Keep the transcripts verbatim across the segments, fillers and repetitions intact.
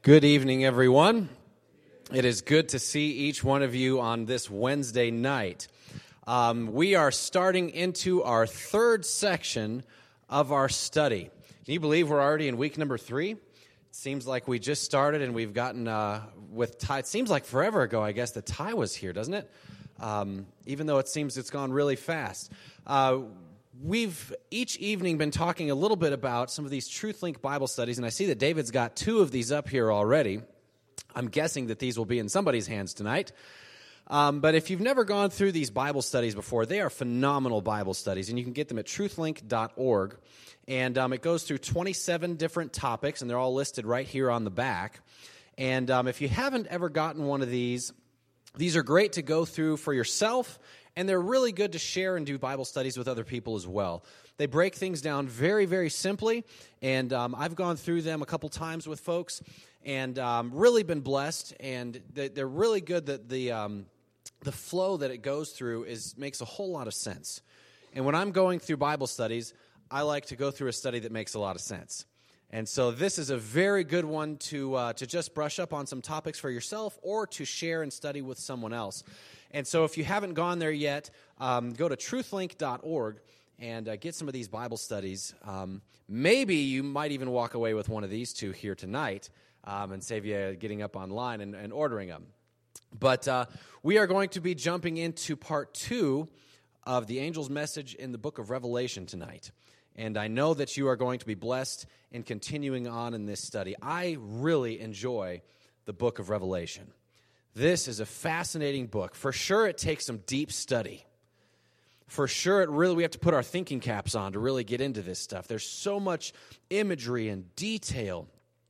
Good evening, everyone. It is good to see each one of you on this Wednesday night. Um, we are starting into our third section of our study. Can you believe we're already in week number three? It seems like we just started and we've gotten uh, with Ty. It seems like forever ago, I guess, that Ty was here, doesn't it? Um, even though it seems it's gone really fast. Uh, We've each evening been talking a little bit about some of these TruthLink Bible studies, and I see that David's got two of these up here already. I'm guessing that these will be in somebody's hands tonight. Um, but if you've never gone through these Bible studies before, they are phenomenal Bible studies, and you can get them at truth link dot org. And um, it goes through twenty-seven different topics, and they're all listed right here on the back. And um, if you haven't ever gotten one of these, these are great to go through for yourself, and they're really good to share and do Bible studies with other people as well. They break things down very, very simply, and um, I've gone through them a couple times with folks, and um, really been blessed. And they're really good. That the um, the flow that it goes through is makes a whole lot of sense. And when I'm going through Bible studies, I like to go through a study that makes a lot of sense. And so this is a very good one to uh, to just brush up on some topics for yourself or to share and study with someone else. And so if you haven't gone there yet, um, go to truth link dot org and uh, get some of these Bible studies. Um, maybe you might even walk away with one of these two here tonight um, and save you getting up online and, and ordering them. But uh, we are going to be jumping into part two of the angel's message in the book of Revelation tonight. And I know that you are going to be blessed in continuing on in this study. I really enjoy the book of Revelation. This is a fascinating book. For sure, it takes some deep study. For sure, it really we have to put our thinking caps on to really get into this stuff. There's so much imagery and detail.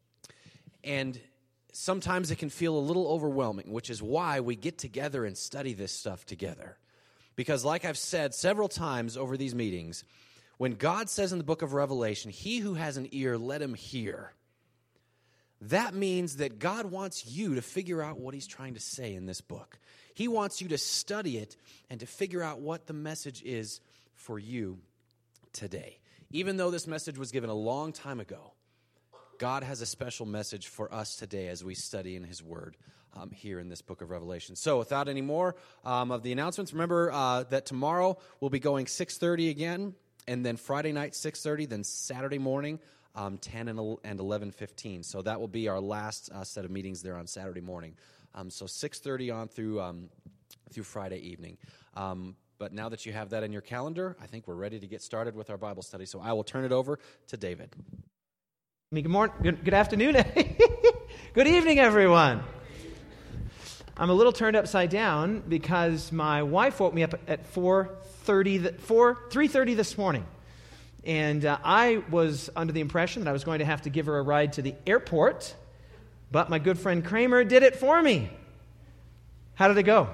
And sometimes it can feel a little overwhelming, which is why we get together and study this stuff together. Because like I've said several times over these meetings, when God says in the book of Revelation, "He who has an ear, let him hear," that means that God wants you to figure out what he's trying to say in this book. He wants you to study it and to figure out what the message is for you today. Even though this message was given a long time ago, God has a special message for us today as we study in his word um, here in this book of Revelation. So without any more um, of the announcements, remember uh, that tomorrow we'll be going six thirty again, and then Friday night six thirty, then Saturday morning Um, ten and eleven fifteen. So that will be our last uh, set of meetings there on Saturday morning. Um, so six thirty on through um, through Friday evening. Um, but now that you have that in your calendar, I think we're ready to get started with our Bible study. So I will turn it over to David. Good morning. Good, good afternoon. Good evening, everyone. I'm a little turned upside down because my wife woke me up at four thirty, three thirty this morning. And uh, I was under the impression that I was going to have to give her a ride to the airport, but my good friend Kramer did it for me. How did it go?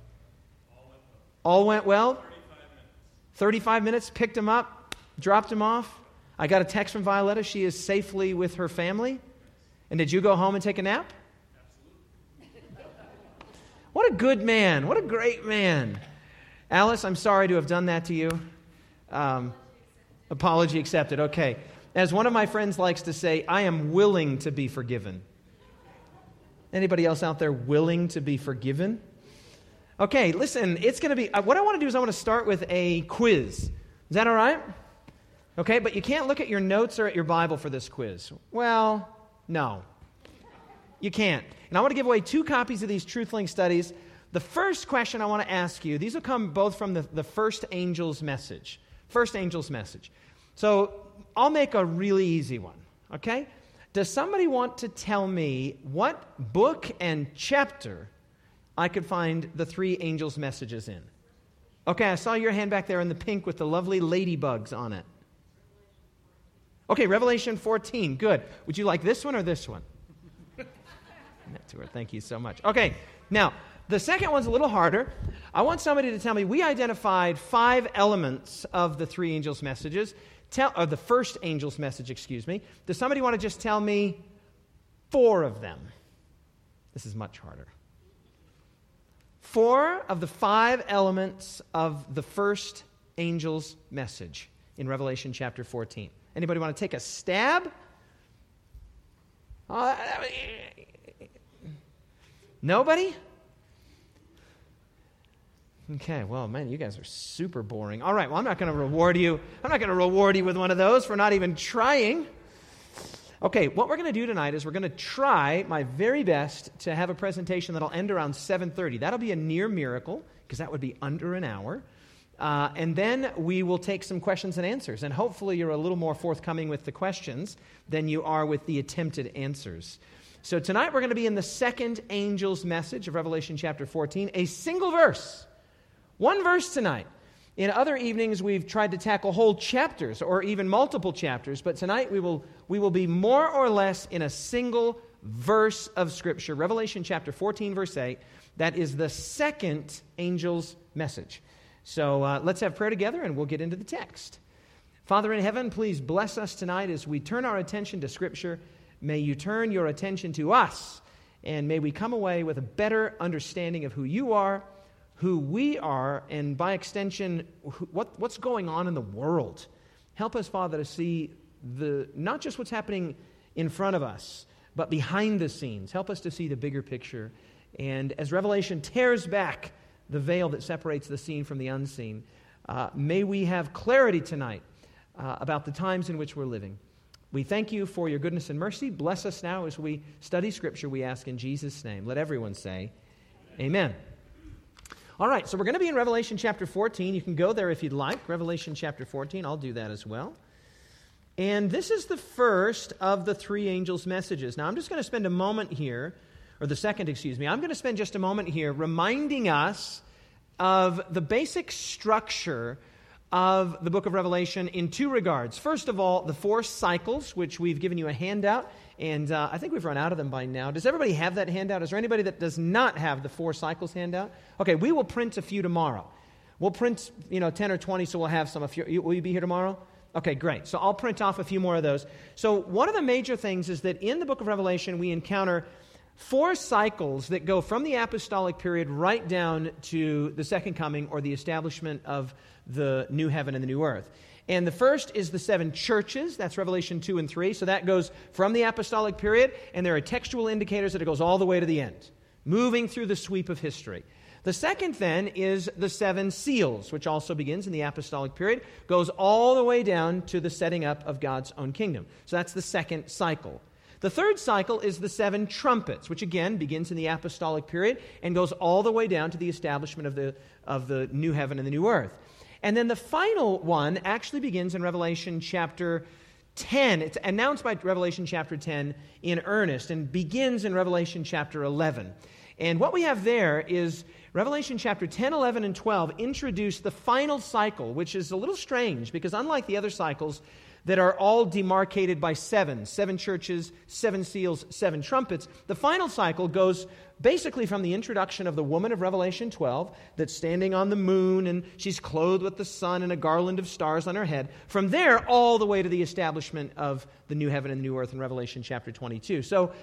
All went well. All went well? thirty-five minutes, picked him up, dropped him off. I got a text from Violetta. She is safely with her family. And did you go home and take a nap? Absolutely. What a good man. What a great man. Alice, I'm sorry to have done that to you. Um... Apology accepted. Okay. As one of my friends likes to say, I am willing to be forgiven. Anybody else out there willing to be forgiven? Okay, listen, it's going to be, what I want to do is I want to start with a quiz. Is that all right? Okay, but you can't look at your notes or at your Bible for this quiz. Well, no. You can't. And I want to give away two copies of these TruthLink studies. The first question I want to ask you, these will come both from the, the first angel's message. First angel's message. So I'll make a really easy one, okay? Does somebody want to tell me what book and chapter I could find the three angels' messages in? Okay, I saw your hand back there in the pink with the lovely ladybugs on it. Okay, Revelation fourteen, good. Would you like this one or this one? That to her, thank you so much. Okay, now, the second one's a little harder. I want somebody to tell me, we identified five elements of the three angels' messages, tell, or the first angel's message, excuse me. Does somebody want to just tell me four of them? This is much harder. Four of the five elements of the first angel's message in Revelation chapter fourteen. Anybody want to take a stab? Uh, nobody? Okay, well, man, you guys are super boring. All right, well, I'm not going to reward you. I'm not going to reward you with one of those for not even trying. Okay, what we're going to do tonight is we're going to try my very best to have a presentation that'll end around seven thirty. That'll be a near miracle, because that would be under an hour. Uh, and then we will take some questions and answers. And hopefully you're a little more forthcoming with the questions than you are with the attempted answers. So tonight we're going to be in the second angel's message of Revelation chapter fourteen, a single verse. One verse tonight. In other evenings, we've tried to tackle whole chapters or even multiple chapters, but tonight we will we will be more or less in a single verse of Scripture. Revelation chapter fourteen, verse eight. That is the second angel's message. So uh, let's have prayer together and we'll get into the text. Father in heaven, please bless us tonight as we turn our attention to Scripture. May you turn your attention to us, and may we come away with a better understanding of who you are, who we are, and by extension, what, what's going on in the world. Help us, Father, to see the not just what's happening in front of us, but behind the scenes. Help us to see the bigger picture. And as Revelation tears back the veil that separates the seen from the unseen, uh, may we have clarity tonight uh, about the times in which we're living. We thank you for your goodness and mercy. Bless us now as we study Scripture, we ask in Jesus' name. Let everyone say, Amen. All right, so we're going to be in Revelation chapter fourteen. You can go there if you'd like. Revelation chapter fourteen, I'll do that as well. And this is the first of the three angels' messages. Now, I'm just going to spend a moment here, or the second, excuse me. I'm going to spend just a moment here reminding us of the basic structure of the book of Revelation in two regards. First of all, the four cycles, which we've given you a handout, and uh, I think we've run out of them by now. Does everybody have that handout? Is there anybody that does not have the four cycles handout? Okay, we will print a few tomorrow. We'll print, you know, ten or twenty, so we'll have some. If you, will you be here tomorrow? Okay, great. So I'll print off a few more of those. So one of the major things is that in the book of Revelation, we encounter four cycles that go from the apostolic period right down to the second coming or the establishment of the new heaven and the new earth. And the first is the seven churches. That's Revelation two and three. So that goes from the apostolic period, and there are textual indicators that it goes all the way to the end, moving through the sweep of history. The second, then, is the seven seals, which also begins in the apostolic period, goes all the way down to the setting up of God's own kingdom. So that's the second cycle. The third cycle is the seven trumpets, which again begins in the apostolic period and goes all the way down to the establishment of the, of the new heaven and the new earth. And then the final one actually begins in Revelation chapter ten. It's announced by Revelation chapter ten in earnest and begins in Revelation chapter eleven. And what we have there is Revelation chapter ten, eleven, and twelve introduce the final cycle, which is a little strange because unlike the other cycles that are all demarcated by seven, seven churches, seven seals, seven trumpets, the final cycle goes basically from the introduction of the woman of Revelation twelve that's standing on the moon and she's clothed with the sun and a garland of stars on her head. From there, all the way to the establishment of the new heaven and the new earth in Revelation chapter twenty-two. So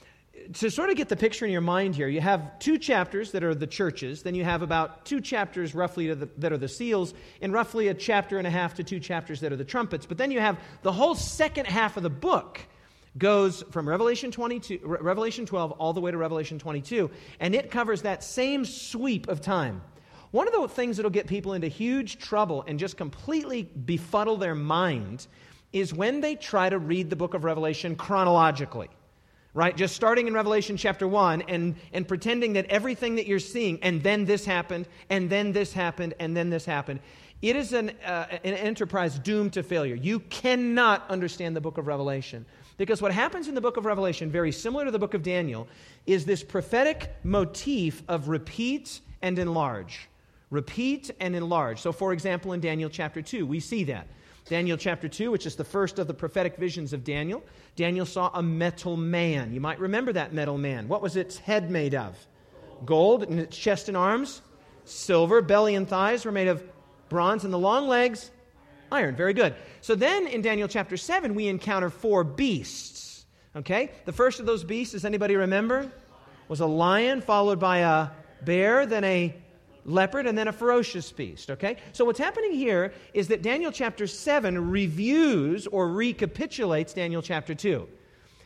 to sort of get the picture in your mind here, you have two chapters that are the churches, then you have about two chapters roughly to the, that are the seals, and roughly a chapter and a half to two chapters that are the trumpets. But then you have the whole second half of the book goes from Revelation twenty-two, Revelation twelve all the way to Revelation twenty-two, and it covers that same sweep of time. One of the things that will get people into huge trouble and just completely befuddle their mind is when they try to read the book of Revelation chronologically. Right, just starting in Revelation chapter one and, and pretending that everything that you're seeing, and then this happened, and then this happened, and then this happened. It is an, uh, an enterprise doomed to failure. You cannot understand the book of Revelation. Because what happens in the book of Revelation, very similar to the book of Daniel, is this prophetic motif of repeat and enlarge. Repeat and enlarge. So for example, in Daniel chapter two, we see that. Daniel chapter two, which is the first of the prophetic visions of Daniel, Daniel saw a metal man. You might remember that metal man. What was its head made of? Gold, and its chest and arms, silver, belly and thighs were made of bronze, and the long legs, iron. Very good. So then in Daniel chapter seven, we encounter four beasts. Okay? The first of those beasts, does anybody remember? Was a lion, followed by a bear, then a leopard, and then a ferocious beast, okay? So what's happening here is that Daniel chapter seven reviews or recapitulates Daniel chapter two.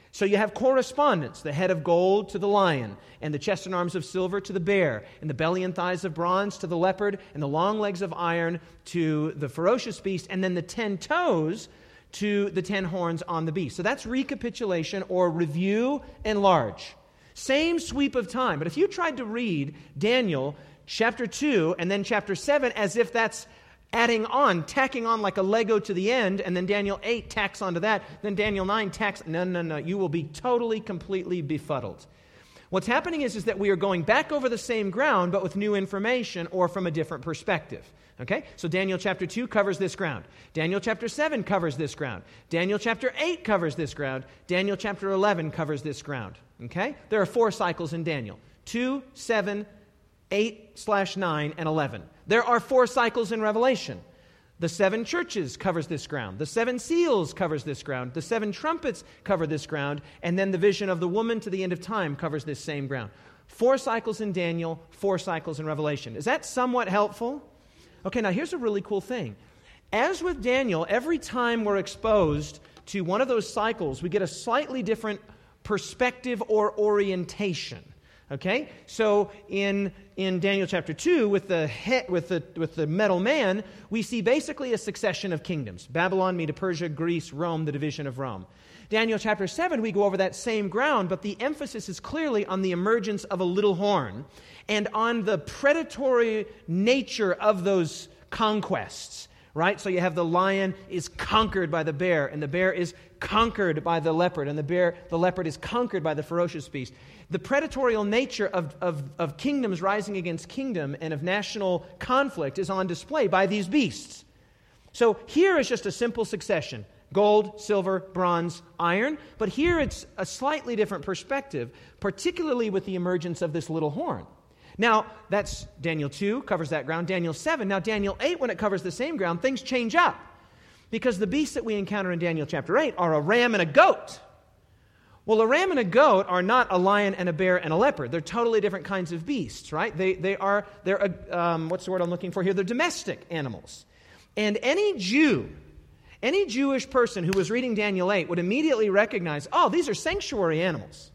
So you have correspondence, the head of gold to the lion, and the chest and arms of silver to the bear, and the belly and thighs of bronze to the leopard, and the long legs of iron to the ferocious beast, and then the ten toes to the ten horns on the beast. So that's recapitulation or review enlarge. Same sweep of time. But if you tried to read Daniel chapter two and then chapter seven as if that's adding on, tacking on like a Lego to the end, and then Daniel eight tacks onto that, then Daniel nine tacks, no, no, no, you will be totally, completely befuddled. What's happening is, is that we are going back over the same ground, but with new information or from a different perspective. Okay? So Daniel chapter two covers this ground. Daniel chapter seven covers this ground. Daniel chapter eight covers this ground. Daniel chapter eleven covers this ground. Okay? There are four cycles in Daniel. two, seven, eight slash nine, and eleven. There are four cycles in Revelation. The seven churches covers this ground. The seven seals covers this ground. The seven trumpets cover this ground. And then the vision of the woman to the end of time covers this same ground. Four cycles in Daniel, four cycles in Revelation. Is that somewhat helpful? Okay, now here's a really cool thing. As with Daniel, every time we're exposed to one of those cycles, we get a slightly different perspective or orientation. Okay, so in in Daniel chapter two, with the he, with the with the metal man, we see basically a succession of kingdoms: Babylon, Medo Persia, Greece, Rome, the division of Rome. Daniel chapter seven, we go over that same ground, but the emphasis is clearly on the emergence of a little horn and on the predatory nature of those conquests. Right? So you have the lion is conquered by the bear, and the bear is conquered by the leopard, and the bear, the leopard is conquered by the ferocious beast. The predatorial nature of, of, of kingdoms rising against kingdom and of national conflict is on display by these beasts. So here is just a simple succession: gold, silver, bronze, iron. But here it's a slightly different perspective, particularly with the emergence of this little horn. Now, that's Daniel two, covers that ground. Daniel seven. Now, Daniel eight, when it covers the same ground, things change up. Because the beasts that we encounter in Daniel chapter eight are a ram and a goat. Well, a ram and a goat are not a lion and a bear and a leopard. They're totally different kinds of beasts, right? They they are, they're, um, what's the word I'm looking for here? They're domestic animals. And any Jew, any Jewish person who was reading Daniel eight would immediately recognize, oh, these are sanctuary animals.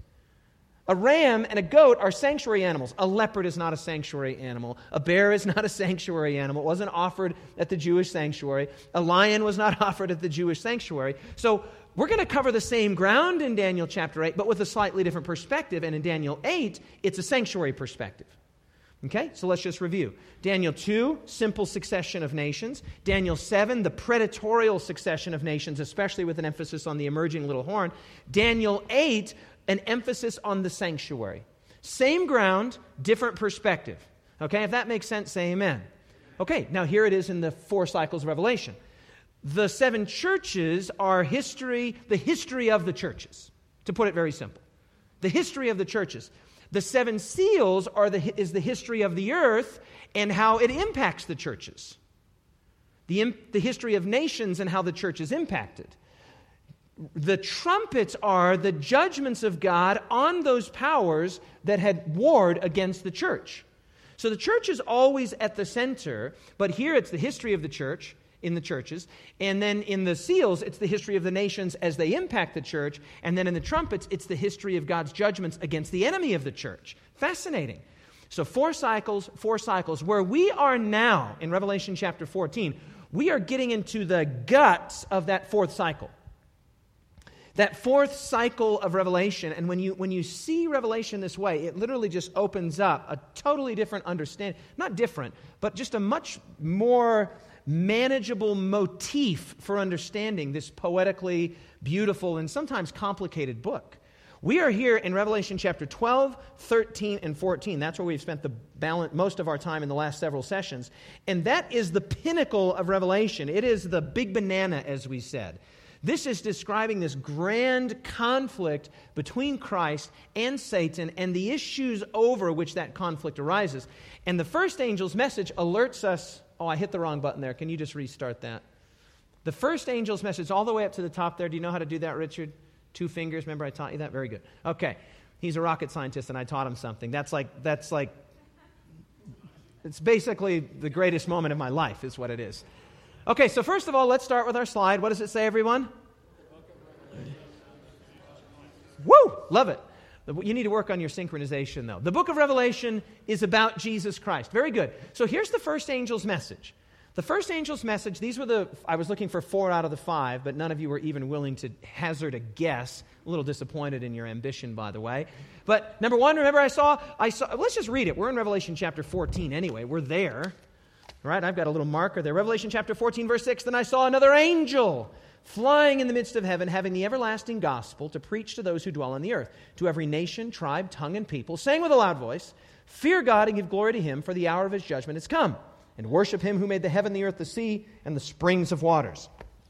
A ram and a goat are sanctuary animals. A leopard is not a sanctuary animal. A bear is not a sanctuary animal. It wasn't offered at the Jewish sanctuary. A lion was not offered at the Jewish sanctuary. So we're going to cover the same ground in Daniel chapter eight, but with a slightly different perspective. And in Daniel eight, it's a sanctuary perspective. Okay, so let's just review. Daniel two, simple succession of nations. Daniel seven, the predatorial succession of nations, especially with an emphasis on the emerging little horn. Daniel eight, an emphasis on the sanctuary. Same ground, different perspective. Okay, if that makes sense, say amen. Okay, now here it is in the four cycles of Revelation. The seven churches are history, the history of the churches, to put it very simple. The history of the churches. The seven seals are the, is the history of the earth and how it impacts the churches. The, the history of nations and how the church is impacted. The trumpets are the judgments of God on those powers that had warred against the church. So the church is always at the center, but here it's the history of the church in the churches, and then in the seals, it's the history of the nations as they impact the church, and then in the trumpets, it's the history of God's judgments against the enemy of the church. Fascinating. So four cycles, four cycles. Where we are now in Revelation chapter fourteen, we are getting into the guts of that fourth cycle. That fourth cycle of Revelation, and when you when you see Revelation this way, it literally just opens up a totally different understanding. Not different, but just a much more manageable motif for understanding this poetically beautiful and sometimes complicated book. We are here in Revelation chapter twelve, thirteen, and fourteen. That's where we've spent the balance, most of our time in the last several sessions. And that is the pinnacle of Revelation. It is the big banana, as we said. This is describing this grand conflict between Christ and Satan and the issues over which that conflict arises. And the first angel's message alerts us. Oh, I hit the wrong button there. Can you just restart that? The first angel's message all the way up to the top there. Do you know how to do that, Richard? Two fingers. Remember I taught you that? Very good. Okay. He's a rocket scientist and I taught him something. That's like, that's like, it's basically the greatest moment of my life is what it is. Okay, so first of all, let's start with our slide. What does it say, everyone? Woo! Love it. You need to work on your synchronization, though. The book of Revelation is about Jesus Christ. Very good. So here's the first angel's message. The first angel's message, these were the, I was looking for four out of the five, but none of you were even willing to hazard a guess. A little disappointed in your ambition, by the way. But number one, remember I saw, I saw, let's just read it. We're in Revelation chapter fourteen anyway. We're there. All right, I've got a little marker there. Revelation chapter fourteen, verse six, then I saw another angel flying in the midst of heaven, having the everlasting gospel to preach to those who dwell on the earth, to every nation, tribe, tongue, and people, saying with a loud voice, fear God and give glory to him, for the hour of his judgment is come. And worship him who made the heaven, the earth, the sea, and the springs of waters.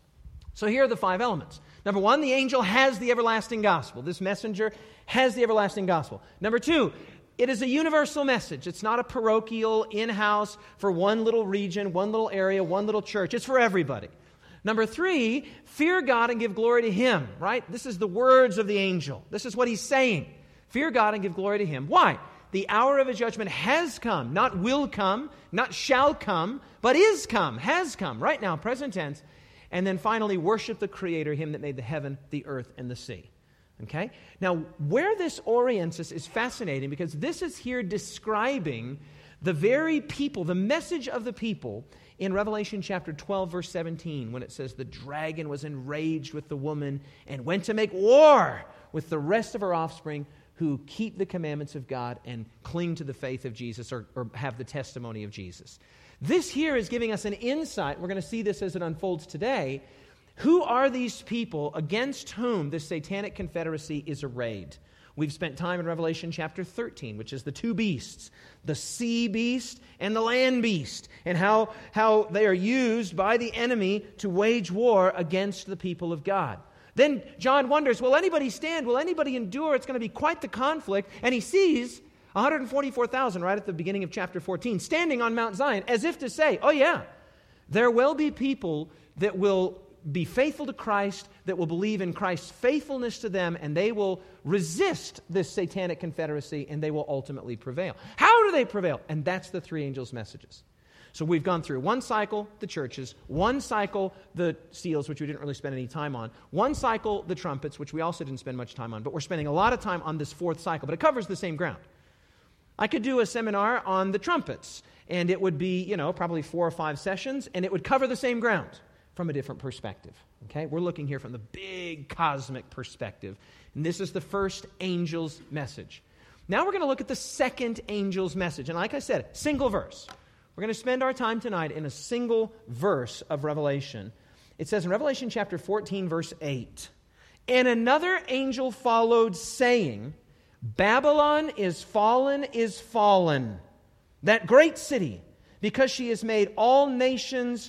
So here are the five elements. Number one, the angel has the everlasting gospel. This messenger has the everlasting gospel. Number two, it is a universal message. It's not a parochial, in-house, for one little region, one little area, one little church. It's for everybody. Number three, fear God and give glory to him, right? This is the words of the angel. This is what he's saying. Fear God and give glory to him. Why? The hour of his judgment has come, not will come, not shall come, but is come, has come, right now, present tense. And then finally, worship the Creator, him that made the heaven, the earth, and the sea. Okay? Now, where this orients us is fascinating because this is here describing the very people, the message of the people in Revelation chapter twelve, verse seventeen, when it says, the dragon was enraged with the woman and went to make war with the rest of her offspring who keep the commandments of God and cling to the faith of Jesus or, or have the testimony of Jesus. This here is giving us an insight. We're going to see this as it unfolds today. Who are these people against whom this satanic confederacy is arrayed? We've spent time in Revelation chapter thirteen, which is the two beasts, the sea beast and the land beast, and how, how they are used by the enemy to wage war against the people of God. Then John wonders, will anybody stand? Will anybody endure? It's going to be quite the conflict. And he sees one hundred forty-four thousand right at the beginning of chapter fourteen standing on Mount Zion as if to say, oh yeah, there will be people that will be faithful to Christ, that will believe in Christ's faithfulness to them, and they will resist this satanic confederacy, and they will ultimately prevail. How do they prevail? And that's the three angels' messages. So we've gone through one cycle, the churches, one cycle, the seals, which we didn't really spend any time on, one cycle, the trumpets, which we also didn't spend much time on, but we're spending a lot of time on this fourth cycle, but it covers the same ground. I could do a seminar on the trumpets, and it would be, you know, probably four or five sessions, and it would cover the same ground from a different perspective. Okay? We're looking here from the big cosmic perspective, and this is the first angel's message. Now we're going to look at the second angel's message, and like I said, single verse. We're going to spend our time tonight in a single verse of Revelation. It says in Revelation chapter fourteen, verse eight, and another angel followed, saying, Babylon is fallen, is fallen, that great city, because she has made all nations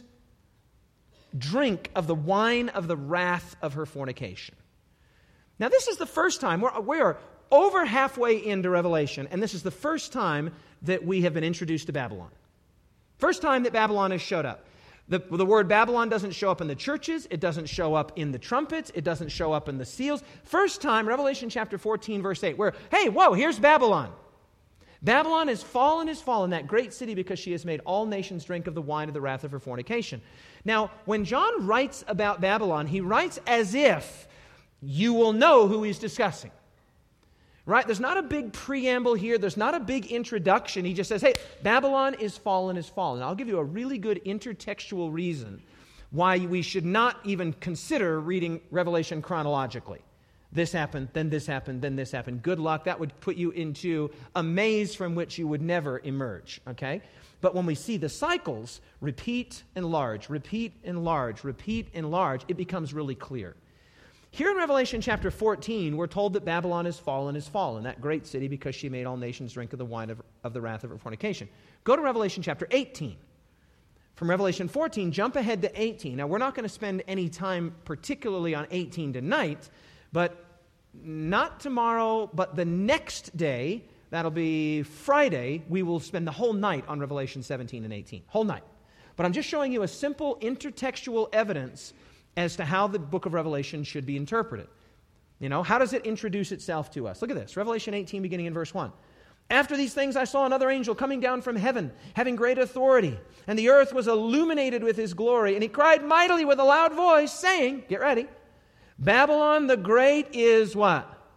drink of the wine of the wrath of her fornication. Now this is the first time, we're, we are over halfway into Revelation, and this is the first time that we have been introduced to Babylon. First time that Babylon has showed up. The, the word Babylon doesn't show up in the churches. It doesn't show up in the trumpets. It doesn't show up in the seals. First time, Revelation chapter fourteen, verse eight, where, hey, whoa, here's Babylon. Babylon is fallen, is fallen, that great city, because she has made all nations drink of the wine of the wrath of her fornication. Now, when John writes about Babylon, he writes as if you will know who he's discussing. Right? There's not a big preamble here. There's not a big introduction. He just says, hey, Babylon is fallen, is fallen. I'll give you a really good intertextual reason why we should not even consider reading Revelation chronologically. This happened, then this happened, then this happened. Good luck. That would put you into a maze from which you would never emerge. Okay? But when we see the cycles, repeat, enlarge, repeat, enlarge, repeat, enlarge, it becomes really clear. Here in Revelation chapter fourteen, we're told that Babylon is fallen, is fallen, that great city, because she made all nations drink of the wine of, of the wrath of her fornication. Go to Revelation chapter eighteen. From Revelation fourteen, jump ahead to eighteen. Now, we're not going to spend any time particularly on eighteen tonight, but not tomorrow, but the next day, that'll be Friday, we will spend the whole night on Revelation seventeen and eighteen. Whole night. But I'm just showing you a simple intertextual evidence as to how the book of Revelation should be interpreted. You know, how does it introduce itself to us? Look at this, Revelation eighteen, beginning in verse one. After these things I saw another angel coming down from heaven, having great authority, and the earth was illuminated with his glory, and he cried mightily with a loud voice, saying, get ready, Babylon the great is what?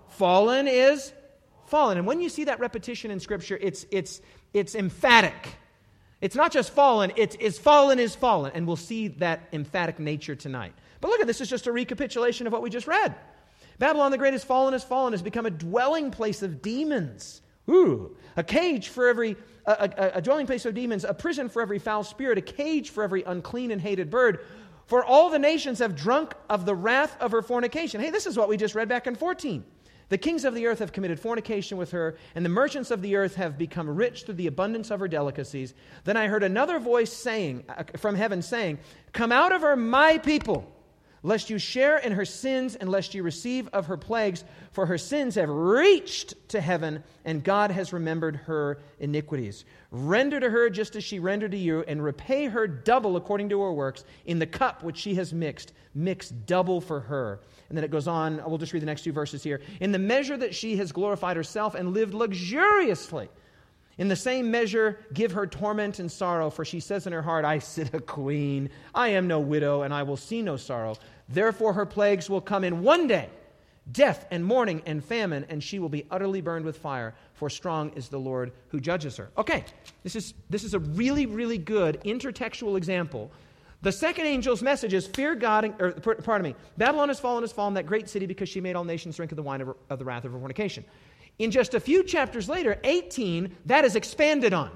Fallen is fallen. And when you see that repetition in Scripture, it's it's it's emphatic. It's not just fallen, it's, it's fallen is fallen. And we'll see that emphatic nature tonight. But look at this, is just a recapitulation of what we just read. Babylon the Great is fallen is fallen, has become a dwelling place of demons. Ooh, a cage for every, a, a, a dwelling place of demons, a prison for every foul spirit, a cage for every unclean and hated bird. For all the nations have drunk of the wrath of her fornication. Hey, this is what we just read back in fourteen. The kings of the earth have committed fornication with her, and the merchants of the earth have become rich through the abundance of her delicacies. Then I heard another voice saying, uh, from heaven saying, come out of her, my people, lest you share in her sins, and lest you receive of her plagues, for her sins have reached to heaven, and God has remembered her iniquities. Render to her just as she rendered to you, and repay her double according to her works. In the cup which she has mixed, mix double for her. And then it goes on, we'll just read the next two verses here. In the measure that she has glorified herself and lived luxuriously, in the same measure give her torment and sorrow, for she says in her heart, I sit a queen, I am no widow, and I will see no sorrow. Therefore her plagues will come in one day, death and mourning and famine, and she will be utterly burned with fire, for strong is the Lord who judges her. Okay, this is this is a really, really good intertextual example. The second angel's message is, fear God, or pardon me, Babylon has fallen, has fallen, that great city, because she made all nations drink of the wine of, her, of the wrath of her fornication. In just a few chapters later, eighteen, that is expanded on.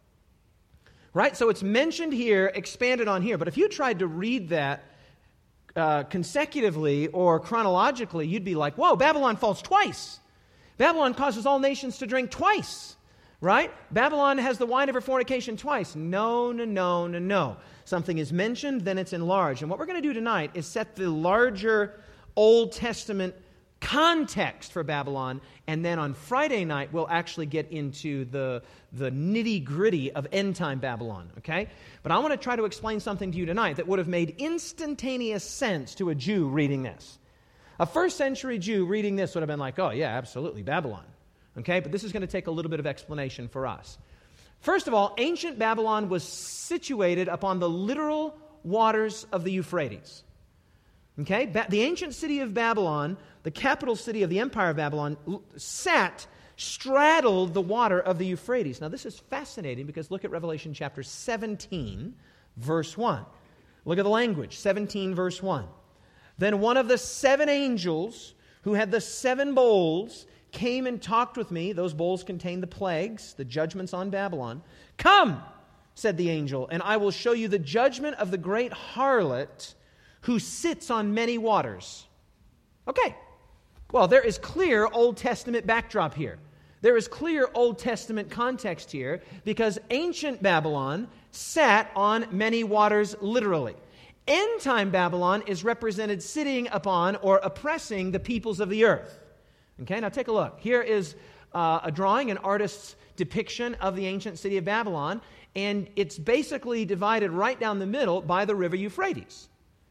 Right? So it's mentioned here, expanded on here. But if you tried to read that uh, consecutively or chronologically, you'd be like, whoa, Babylon falls twice. Babylon causes all nations to drink twice. Right? Babylon has the wine of her fornication twice. No, no, no, no, no. Something is mentioned, then it's enlarged. And what we're going to do tonight is set the larger Old Testament context for Babylon, and then on Friday night we'll actually get into the, the nitty-gritty of end-time Babylon, okay? But I want to try to explain something to you tonight that would have made instantaneous sense to a Jew reading this. A first-century Jew reading this would have been like, oh yeah, absolutely, Babylon. Okay, but this is going to take a little bit of explanation for us. First of all, ancient Babylon was situated upon the literal waters of the Euphrates. Okay, ba- the ancient city of Babylon, the capital city of the empire of Babylon, l- sat, straddled the water of the Euphrates. Now this is fascinating because look at Revelation chapter seventeen, verse one. Look at the language, seventeen, verse one. Then one of the seven angels who had the seven bowls came and talked with me. Those bowls contained the plagues, the judgments on Babylon. Come, said the angel, and I will show you the judgment of the great harlot who sits on many waters. Okay, well, there is clear Old Testament backdrop here. There is clear Old Testament context here because ancient Babylon sat on many waters literally. End-time Babylon is represented sitting upon or oppressing the peoples of the earth. Okay, now take a look. Here is uh, a drawing, an artist's depiction of the ancient city of Babylon, and it's basically divided right down the middle by the river Euphrates.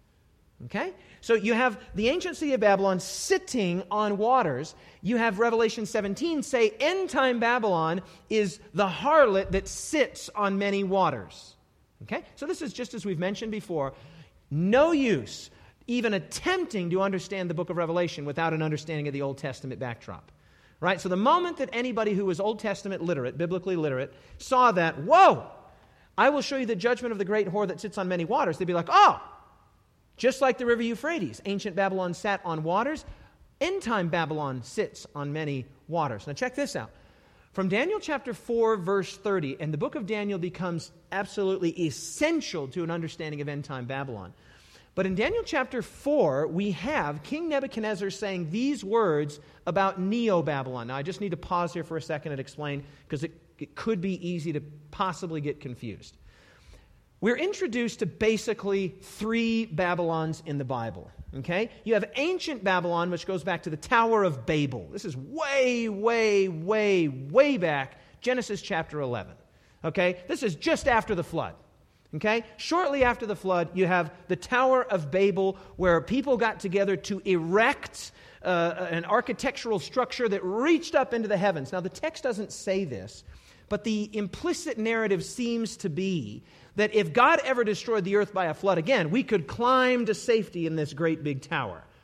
Okay, so you have the ancient city of Babylon sitting on waters. You have Revelation seventeen say end-time Babylon is the harlot that sits on many waters. Okay, so this is just as we've mentioned before. No use even attempting to understand the book of Revelation without an understanding of the Old Testament backdrop. Right? So the moment that anybody who was Old Testament literate, biblically literate, saw that, whoa, I will show you the judgment of the great whore that sits on many waters, they'd be like, oh, just like the river Euphrates, ancient Babylon sat on waters, end-time Babylon sits on many waters. Now check this out. From Daniel chapter four, verse thirty, and the book of Daniel becomes absolutely essential to an understanding of end-time Babylon. But in Daniel chapter four, we have King Nebuchadnezzar saying these words about Neo-Babylon. Now, I just need to pause here for a second and explain, because it, it could be easy to possibly get confused. We're introduced to basically three Babylons in the Bible. Okay? You have ancient Babylon, which goes back to the Tower of Babel. This is way, way, way, way back, Genesis chapter eleven. Okay? This is just after the flood. Okay? Shortly after the flood, you have the Tower of Babel, where people got together to erect uh, an architectural structure that reached up into the heavens. Now, the text doesn't say this, but the implicit narrative seems to be that if God ever destroyed the earth by a flood again, we could climb to safety in this great big tower.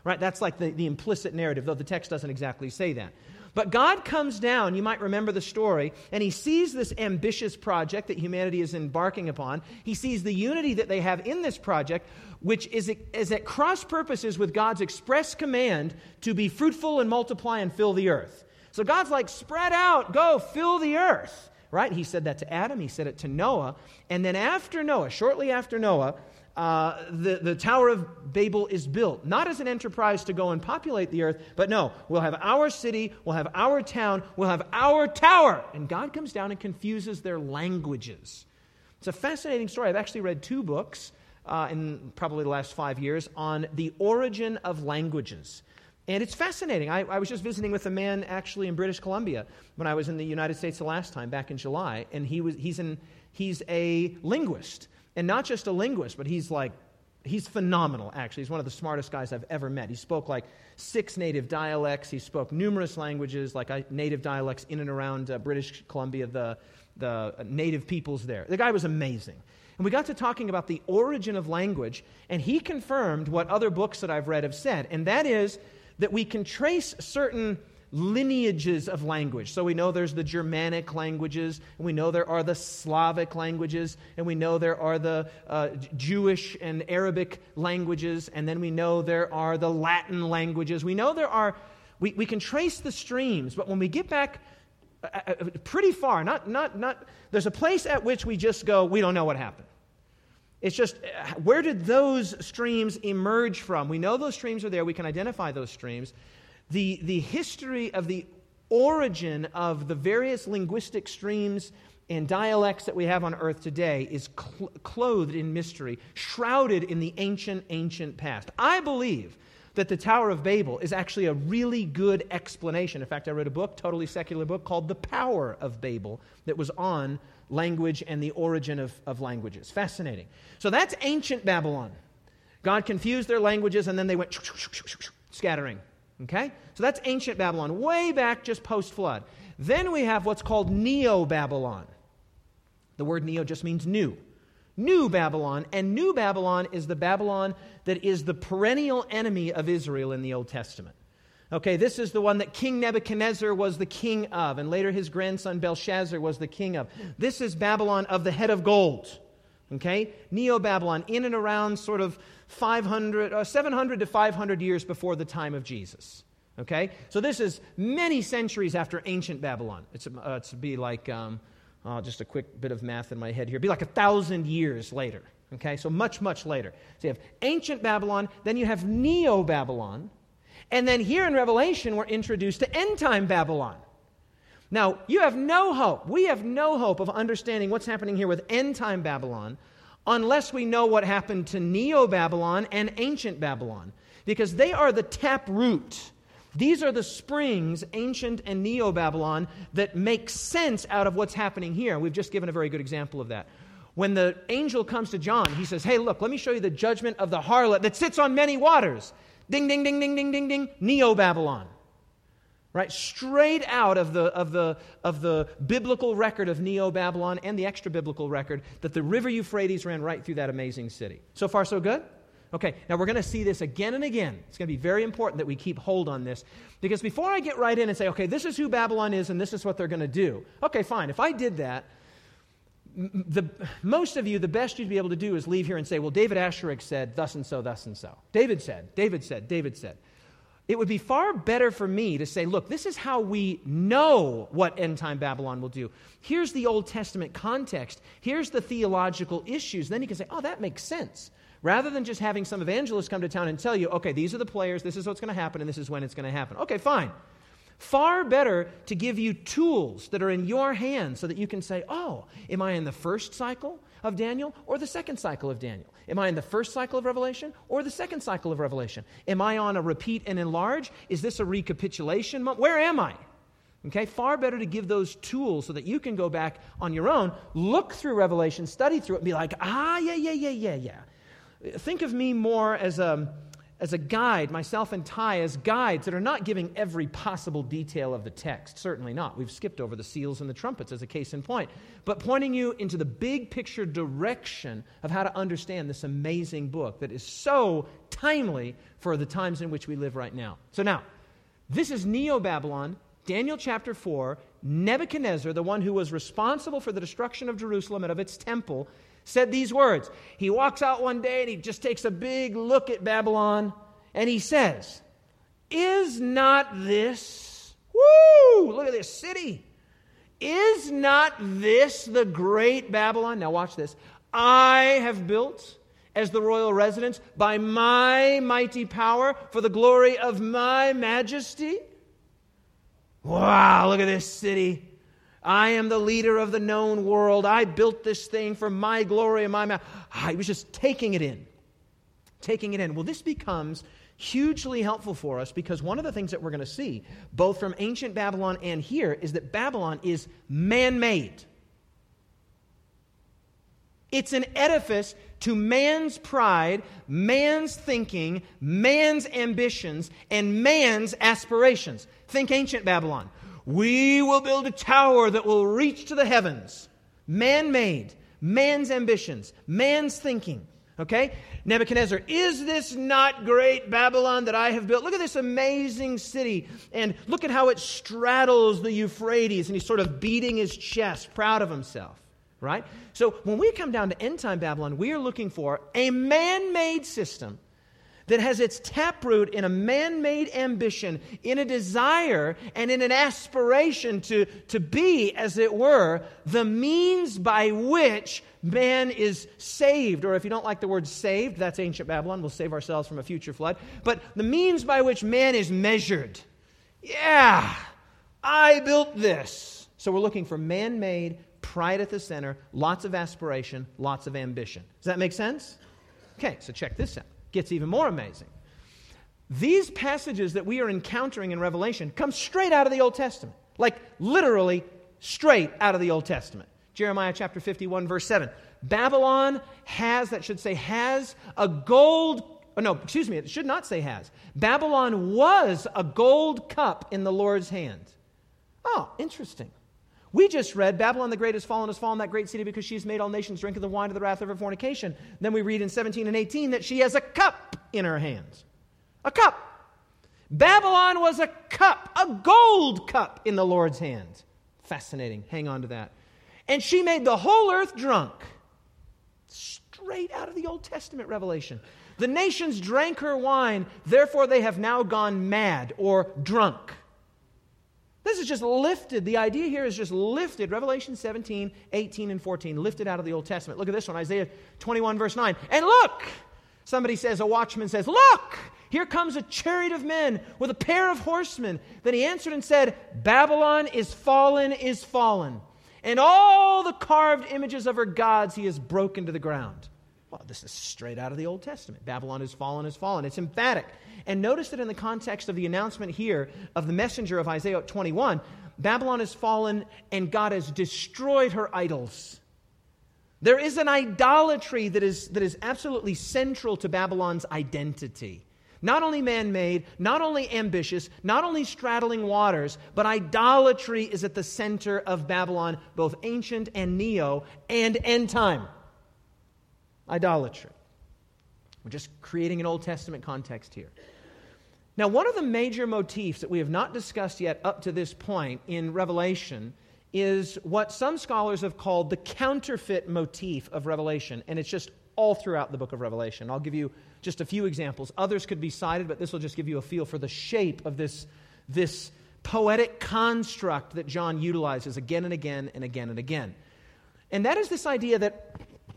right? That's like the, the implicit narrative, though the text doesn't exactly say that. But God comes down, you might remember the story, and he sees this ambitious project that humanity is embarking upon. He sees the unity that they have in this project, which is, is at cross purposes with God's express command to be fruitful and multiply and fill the earth. So God's like, spread out, go, fill the earth, right? He said that to Adam, he said it to Noah, and then after Noah, shortly after Noah, Uh, the, the Tower of Babel is built, not as an enterprise to go and populate the earth, but no, we'll have our city, we'll have our town, we'll have our tower. And God comes down and confuses their languages. It's a fascinating story. I've actually read two books uh, in probably the last five years on the origin of languages. And it's fascinating. I, I was just visiting with a man actually in British Columbia when I was in the United States the last time, back in July, and he was he's an, he's a linguist. And not just a linguist, but he's like, he's phenomenal, actually. He's one of the smartest guys I've ever met. He spoke like six native dialects. He spoke numerous languages, like I, native dialects in and around uh, British Columbia, the, the native peoples there. The guy was amazing. And we got to talking about the origin of language, and he confirmed what other books that I've read have said, and that is that we can trace certain lineages of language. So we know there's the Germanic languages, and we know there are the Slavic languages, and we know there are the uh, Jewish and Arabic languages, and then we know there are the Latin languages. We know there are, we, we can trace the streams, but when we get back uh, pretty far, not, not, not, there's a place at which we just go, we don't know what happened. It's just, where did those streams emerge from? We know those streams are there. We can identify those streams. The, the history of the origin of the various linguistic streams and dialects that we have on earth today is cl- clothed in mystery, shrouded in the ancient, ancient past. I believe that the Tower of Babel is actually a really good explanation. In fact, I read a book, totally secular book, called The Power of Babel, that was on language and the origin of, of languages. Fascinating. So that's ancient Babylon. God confused their languages, and then they went scattering. Okay? So that's ancient Babylon, way back just post-flood. Then we have what's called Neo-Babylon. The word neo just means new. New Babylon, and New Babylon is the Babylon that is the perennial enemy of Israel in the Old Testament. Okay, this is the one that King Nebuchadnezzar was the king of, and later his grandson Belshazzar was the king of. This is Babylon of the head of gold. Okay? Neo-Babylon, in and around sort of five hundred, uh, seven hundred to five hundred years before the time of Jesus. Okay? So this is many centuries after ancient Babylon. It's, uh, it's be like, um, oh, just a quick bit of math in my head here. It'd be like a thousand years later. Okay? So much, much later. So you have ancient Babylon, then you have Neo-Babylon, and then here in Revelation we're introduced to end-time Babylon. Now, you have no hope. We have no hope of understanding what's happening here with end-time Babylon unless we know what happened to Neo-Babylon and ancient Babylon, because they are the tap root. These are the springs, ancient and Neo-Babylon, that make sense out of what's happening here. We've just given a very good example of that. When the angel comes to John, he says, hey, look, let me show you the judgment of the harlot that sits on many waters. Ding, ding, ding, ding, ding, ding, ding, Neo-Babylon. Right, straight out of the of the of the biblical record of Neo-Babylon and the extra-biblical record that the river Euphrates ran right through that amazing city. So far, so good? Okay, now we're going to see this again and again. It's going to be very important that we keep hold on this, because before I get right in and say, okay, this is who Babylon is and this is what they're going to do. Okay, fine. If I did that, the most of you, the best you'd be able to do is leave here and say, well, David Asherig said thus and so, thus and so. David said, David said, David said. It would be far better for me to say, look, this is how we know what end-time Babylon will do. Here's the Old Testament context. Here's the theological issues. Then you can say, oh, that makes sense. Rather than just having some evangelists come to town and tell you, okay, these are the players, this is what's going to happen, and this is when it's going to happen. Okay, fine. Far better to give you tools that are in your hands so that you can say, oh, am I in the first cycle of Daniel or the second cycle of Daniel? Am I in the first cycle of Revelation or the second cycle of Revelation? Am I on a repeat and enlarge? Is this a recapitulation? Where am I? Okay, far better to give those tools so that you can go back on your own, look through Revelation, study through it, and be like, ah, yeah, yeah, yeah, yeah, yeah. Think of me more as a... as a guide, myself and Ty as guides that are not giving every possible detail of the text. Certainly not. We've skipped over the seals and the trumpets as a case in point. But pointing you into the big picture direction of how to understand this amazing book that is so timely for the times in which we live right now. So now, this is Neo-Babylon, Daniel chapter four. Nebuchadnezzar, the one who was responsible for the destruction of Jerusalem and of its temple, said these words. He walks out one day and he just takes a big look at Babylon and he says, is not this, woo, look at this city. Is not this the great Babylon? Now watch this. I have built as the royal residence by my mighty power for the glory of my majesty. Wow, look at this city. I am the leader of the known world. I built this thing for my glory and my majesty. I was just taking it in. Taking it in. Well, this becomes hugely helpful for us because one of the things that we're going to see, both from ancient Babylon and here, is that Babylon is man-made. It's an edifice to man's pride, man's thinking, man's ambitions, and man's aspirations. Think ancient Babylon. We will build a tower that will reach to the heavens. Man-made, man's ambitions, man's thinking. Okay? Nebuchadnezzar, is this not great Babylon that I have built? Look at this amazing city. And look at how it straddles the Euphrates. And he's sort of beating his chest, proud of himself. Right? So when we come down to end-time Babylon, we are looking for a man-made system that has its taproot in a man-made ambition, in a desire, and in an aspiration to, to be, as it were, the means by which man is saved. Or if you don't like the word saved, that's ancient Babylon. We'll save ourselves from a future flood. But the means by which man is measured. Yeah, I built this. So we're looking for man-made, pride at the center, lots of aspiration, lots of ambition. Does that make sense? Okay, so check this out. Gets even more amazing. These passages that we are encountering in Revelation come straight out of the Old Testament. Like literally straight out of the Old Testament. Jeremiah chapter fifty-one, verse seven. Babylon has, that should say has, a gold, oh no, excuse me, it should not say has. Babylon was a gold cup in the Lord's hand. Oh, interesting. We just read, Babylon the Great has fallen, has fallen, that great city, because she has made all nations drink of the wine of the wrath of her fornication. Then we read in seventeen and eighteen that she has a cup in her hands. A cup. Babylon was a cup, a gold cup in the Lord's hand. Fascinating. Hang on to that. And she made the whole earth drunk. Straight out of the Old Testament revelation. The nations drank her wine, therefore they have now gone mad or drunk. This is just lifted. The idea here is just lifted. Revelation seventeen, eighteen, and fourteen, lifted out of the Old Testament. Look at this one, Isaiah twenty-one, verse nine. And look, somebody says, a watchman says, look, here comes a chariot of men with a pair of horsemen. Then he answered and said, Babylon is fallen, is fallen. And all the carved images of her gods he has broken to the ground. Well, this is straight out of the Old Testament. Babylon is fallen, is fallen. It's emphatic. And notice that in the context of the announcement here of the messenger of Isaiah twenty-one, Babylon is fallen and God has destroyed her idols. There is an idolatry that is, that is absolutely central to Babylon's identity. Not only man-made, not only ambitious, not only straddling waters, but idolatry is at the center of Babylon, both ancient and neo and end time. Idolatry. We're just creating an Old Testament context here. Now, one of the major motifs that we have not discussed yet up to this point in Revelation is what some scholars have called the counterfeit motif of Revelation, and it's just all throughout the book of Revelation. I'll give you just a few examples. Others could be cited, but this will just give you a feel for the shape of this, this poetic construct that John utilizes again and again and again and again. And that is this idea that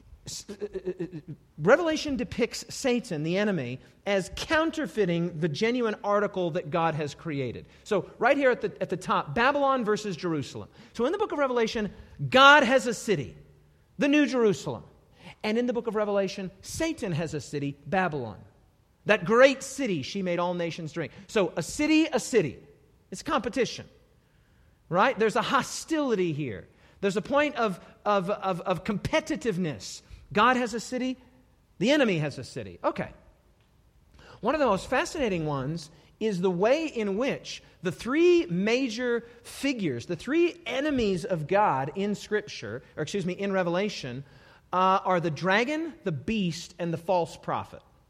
Revelation depicts Satan, the enemy, as counterfeiting the genuine article that God has created. So right here at the, at the top, Babylon versus Jerusalem. So in the book of Revelation, God has a city, the New Jerusalem. And in the book of Revelation, Satan has a city, Babylon. That great city she made all nations drink. So a city, a city. It's competition. Right? There's a hostility here. There's a point of, of, of, of competitiveness. God has a city, the enemy has a city. Okay. One of the most fascinating ones is the way in which the three major figures, the three enemies of God in Scripture, or excuse me, in Revelation, uh, are the dragon, the beast, and the false prophet.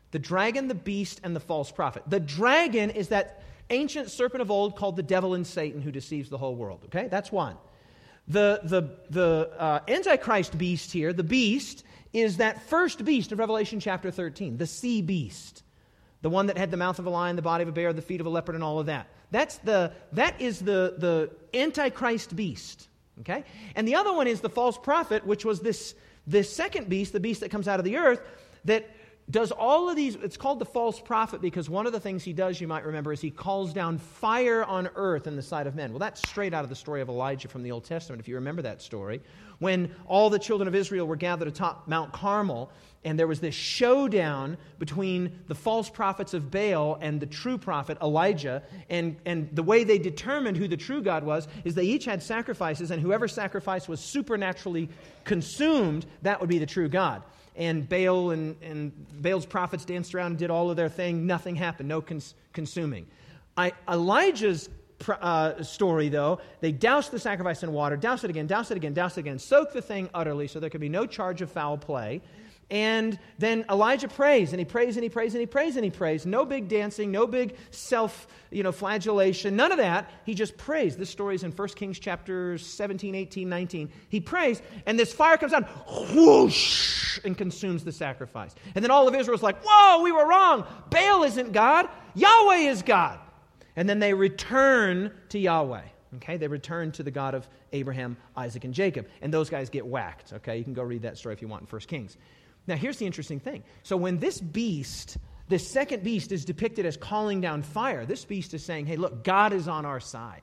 The dragon, the beast, and the false prophet. The dragon is that ancient serpent of old called the devil and Satan who deceives the whole world. Okay, that's one. The, the, the uh, Antichrist beast here, the beast, is that first beast of Revelation chapter thirteen, the sea beast. The one that had the mouth of a lion, the body of a bear, the feet of a leopard, and all of that. That's the, that is the, the Antichrist beast. Okay? And the other one is the false prophet, which was this, this second beast, the beast that comes out of the earth, that does all of these. It's called the false prophet because one of the things he does, you might remember, is he calls down fire on earth in the sight of men. Well, that's straight out of the story of Elijah from the Old Testament, if you remember that story. When all the children of Israel were gathered atop Mount Carmel, and there was this showdown between the false prophets of Baal and the true prophet Elijah, and, and the way they determined who the true God was is they each had sacrifices, and whoever sacrifice was supernaturally consumed, that would be the true God. And Baal and, and Baal's prophets danced around and did all of their thing. Nothing happened. No cons- consuming. I, Elijah's pr- uh, story, though, they doused the sacrifice in water, doused it again, doused it again, doused it again, soaked the thing utterly so there could be no charge of foul play. And then Elijah prays, and he prays, and he prays, and he prays, and he prays. No big dancing, no big self, you know, flagellation, none of that. He just prays. This story is in First Kings chapter seventeen, eighteen, nineteen. He prays, and this fire comes down, whoosh, and consumes the sacrifice. And then all of Israel's like, whoa, we were wrong. Baal isn't God. Yahweh is God. And then they return to Yahweh. Okay, they return to the God of Abraham, Isaac, and Jacob. And those guys get whacked. Okay, you can go read that story if you want in First Kings. Now, here's the interesting thing. So when this beast, this second beast, is depicted as calling down fire, this beast is saying, hey, look, God is on our side.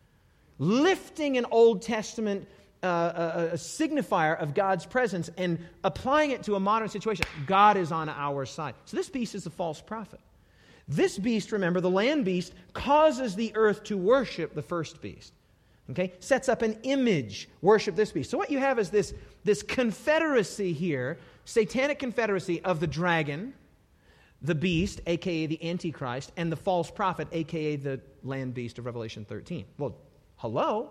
Lifting an Old Testament uh, a, a signifier of God's presence and applying it to a modern situation. God is on our side. So this beast is a false prophet. This beast, remember, the land beast, causes the earth to worship the first beast. Okay? Sets up an image, worship this beast. So what you have is this, this confederacy here, satanic confederacy of the dragon, the beast, a k a the Antichrist, and the false prophet, a k a the land beast of Revelation thirteen. Well, hello?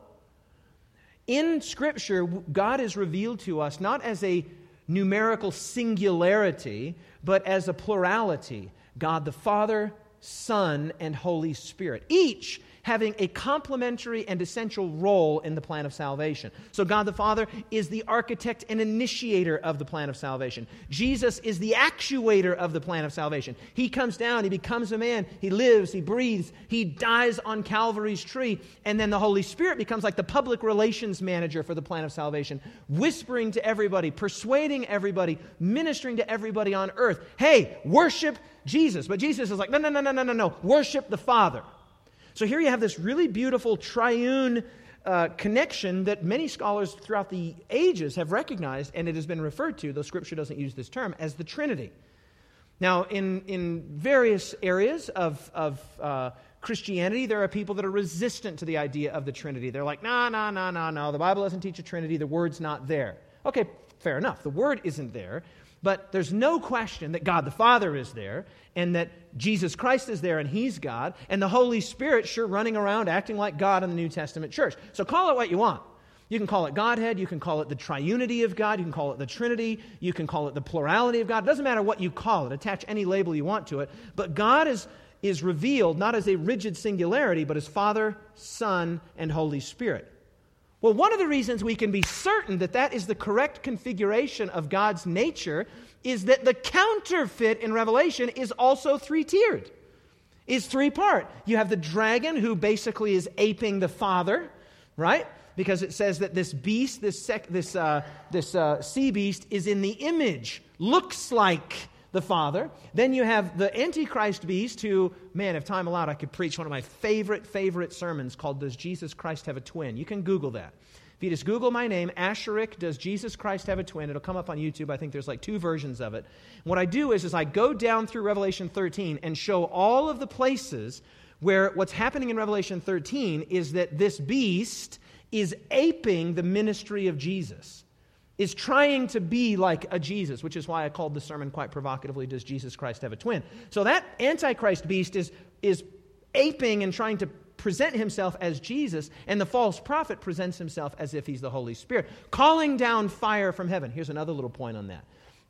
In Scripture, God is revealed to us not as a numerical singularity, but as a plurality. God the Father, Son, and Holy Spirit. Each having a complementary and essential role in the plan of salvation. So God the Father is the architect and initiator of the plan of salvation. Jesus is the actuator of the plan of salvation. He comes down, he becomes a man, he lives, he breathes, he dies on Calvary's tree, and then the Holy Spirit becomes like the public relations manager for the plan of salvation, whispering to everybody, persuading everybody, ministering to everybody on earth, hey, worship Jesus. But Jesus is like, no, no, no, no, no, no, no, worship the Father. So here you have this really beautiful triune uh, connection that many scholars throughout the ages have recognized, and it has been referred to, though Scripture doesn't use this term, as the Trinity. Now, in, in various areas of, of uh, Christianity, there are people that are resistant to the idea of the Trinity. They're like, no, no, no, no, no, the Bible doesn't teach a Trinity, the Word's not there. Okay, fair enough, the Word isn't there, but there's no question that God the Father is there, and that Jesus Christ is there and He's God, and the Holy Spirit sure running around acting like God in the New Testament church. So call it what you want. You can call it Godhead, you can call it the triunity of God, you can call it the Trinity, you can call it the plurality of God. It doesn't matter what you call it. Attach any label you want to it. But God is, is revealed not as a rigid singularity, but as Father, Son, and Holy Spirit. Well, one of the reasons we can be certain that that is the correct configuration of God's nature is that the counterfeit in Revelation is also three-tiered, is three-part. You have the dragon who basically is aping the Father, right? Because it says that this beast, this sec, this uh, this uh, sea beast is in the image, looks like the Father. Then you have the Antichrist beast who, man, if time allowed, I could preach one of my favorite, favorite sermons called Does Jesus Christ Have a Twin? You can Google that. If you just Google my name, Asherick, Does Jesus Christ Have a Twin? It'll come up on YouTube. I think there's like two versions of it. What I do is, is I go down through Revelation thirteen and show all of the places where what's happening in Revelation thirteen is that this beast is aping the ministry of Jesus, is trying to be like a Jesus, which is why I called the sermon quite provocatively, Does Jesus Christ Have a Twin? So that Antichrist beast is, is aping and trying to present himself as Jesus, and the false prophet presents himself as if he's the Holy Spirit, calling down fire from heaven. Here's another little point on that.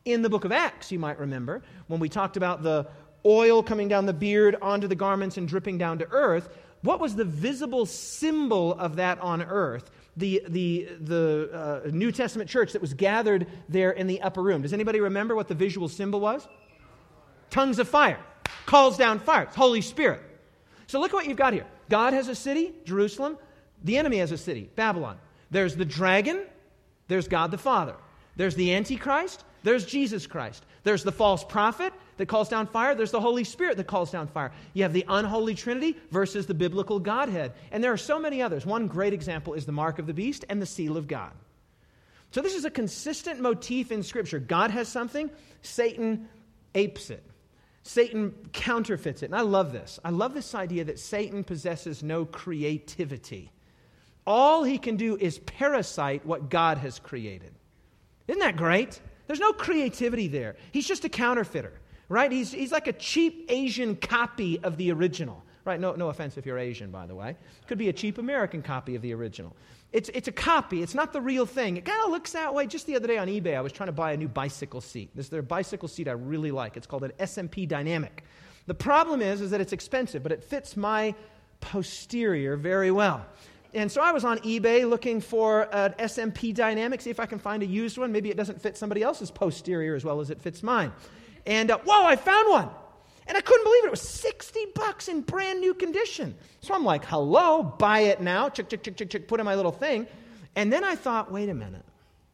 In the book of Acts, you might remember, when we talked about the oil coming down the beard onto the garments and dripping down to earth, what was the visible symbol of that on earth? The, the, the uh, New Testament church that was gathered there in the upper room. Does anybody remember what the visual symbol was? Tongues of fire. Calls down fire. It's Holy Spirit. So look at what you've got here. God has a city, Jerusalem. The enemy has a city, Babylon. There's the dragon. There's God the Father. There's the Antichrist. There's Jesus Christ. There's the false prophet that calls down fire. There's the Holy Spirit that calls down fire. You have the unholy Trinity versus the biblical Godhead. And there are so many others. One great example is the mark of the beast and the seal of God. So this is a consistent motif in Scripture. God has something, Satan apes it. Satan counterfeits it. And I love this. I love this idea that Satan possesses no creativity. All he can do is parasite what God has created. Isn't that great? There's no creativity there. He's just a counterfeiter, right? He's, he's like a cheap Asian copy of the original, right? No, no offense if you're Asian, by the way. Could be a cheap American copy of the original. It's, it's a copy. It's not the real thing. It kind of looks that way. Just the other day on eBay, I was trying to buy a new bicycle seat. This is their bicycle seat I really like. It's called an S M P Dynamic. The problem is, is that it's expensive, but it fits my posterior very well. And so I was on eBay looking for an S M P Dynamic, see if I can find a used one. Maybe it doesn't fit somebody else's posterior as well as it fits mine. And uh, whoa, I found one. And I couldn't believe it. It was sixty bucks in brand new condition. So I'm like, hello, buy it now. Chick, chick, chick, chick, chick, put in my little thing. And then I thought, wait a minute.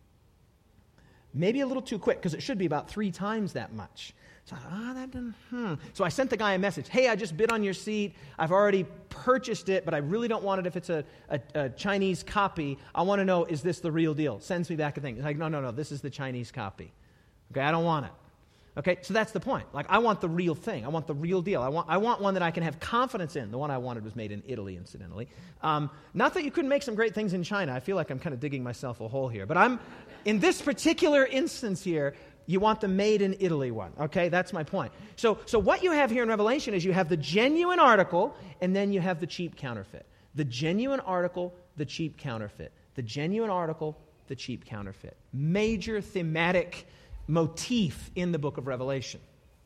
Maybe a little too quick because it should be about three times that much. So I thought, oh, that didn't, hmm. So I sent the guy a message. Hey, I just bid on your seat. I've already purchased it, but I really don't want it if it's a, a, a Chinese copy. I want to know, is this the real deal? Sends me back a thing. He's like, no, no, no, this is the Chinese copy. Okay, I don't want it. Okay, so that's the point. Like, I want the real thing. I want the real deal. I want I want one that I can have confidence in. The one I wanted was made in Italy, incidentally. Um, not that you couldn't make some great things in China. I feel like I'm kind of digging myself a hole here. But I'm, in this particular instance here, you want the made in Italy one. Okay, that's my point. So, so what you have here in Revelation is you have the genuine article, and then you have the cheap counterfeit. The genuine article, the cheap counterfeit. The genuine article, the cheap counterfeit. Major thematic motif in the book of Revelation.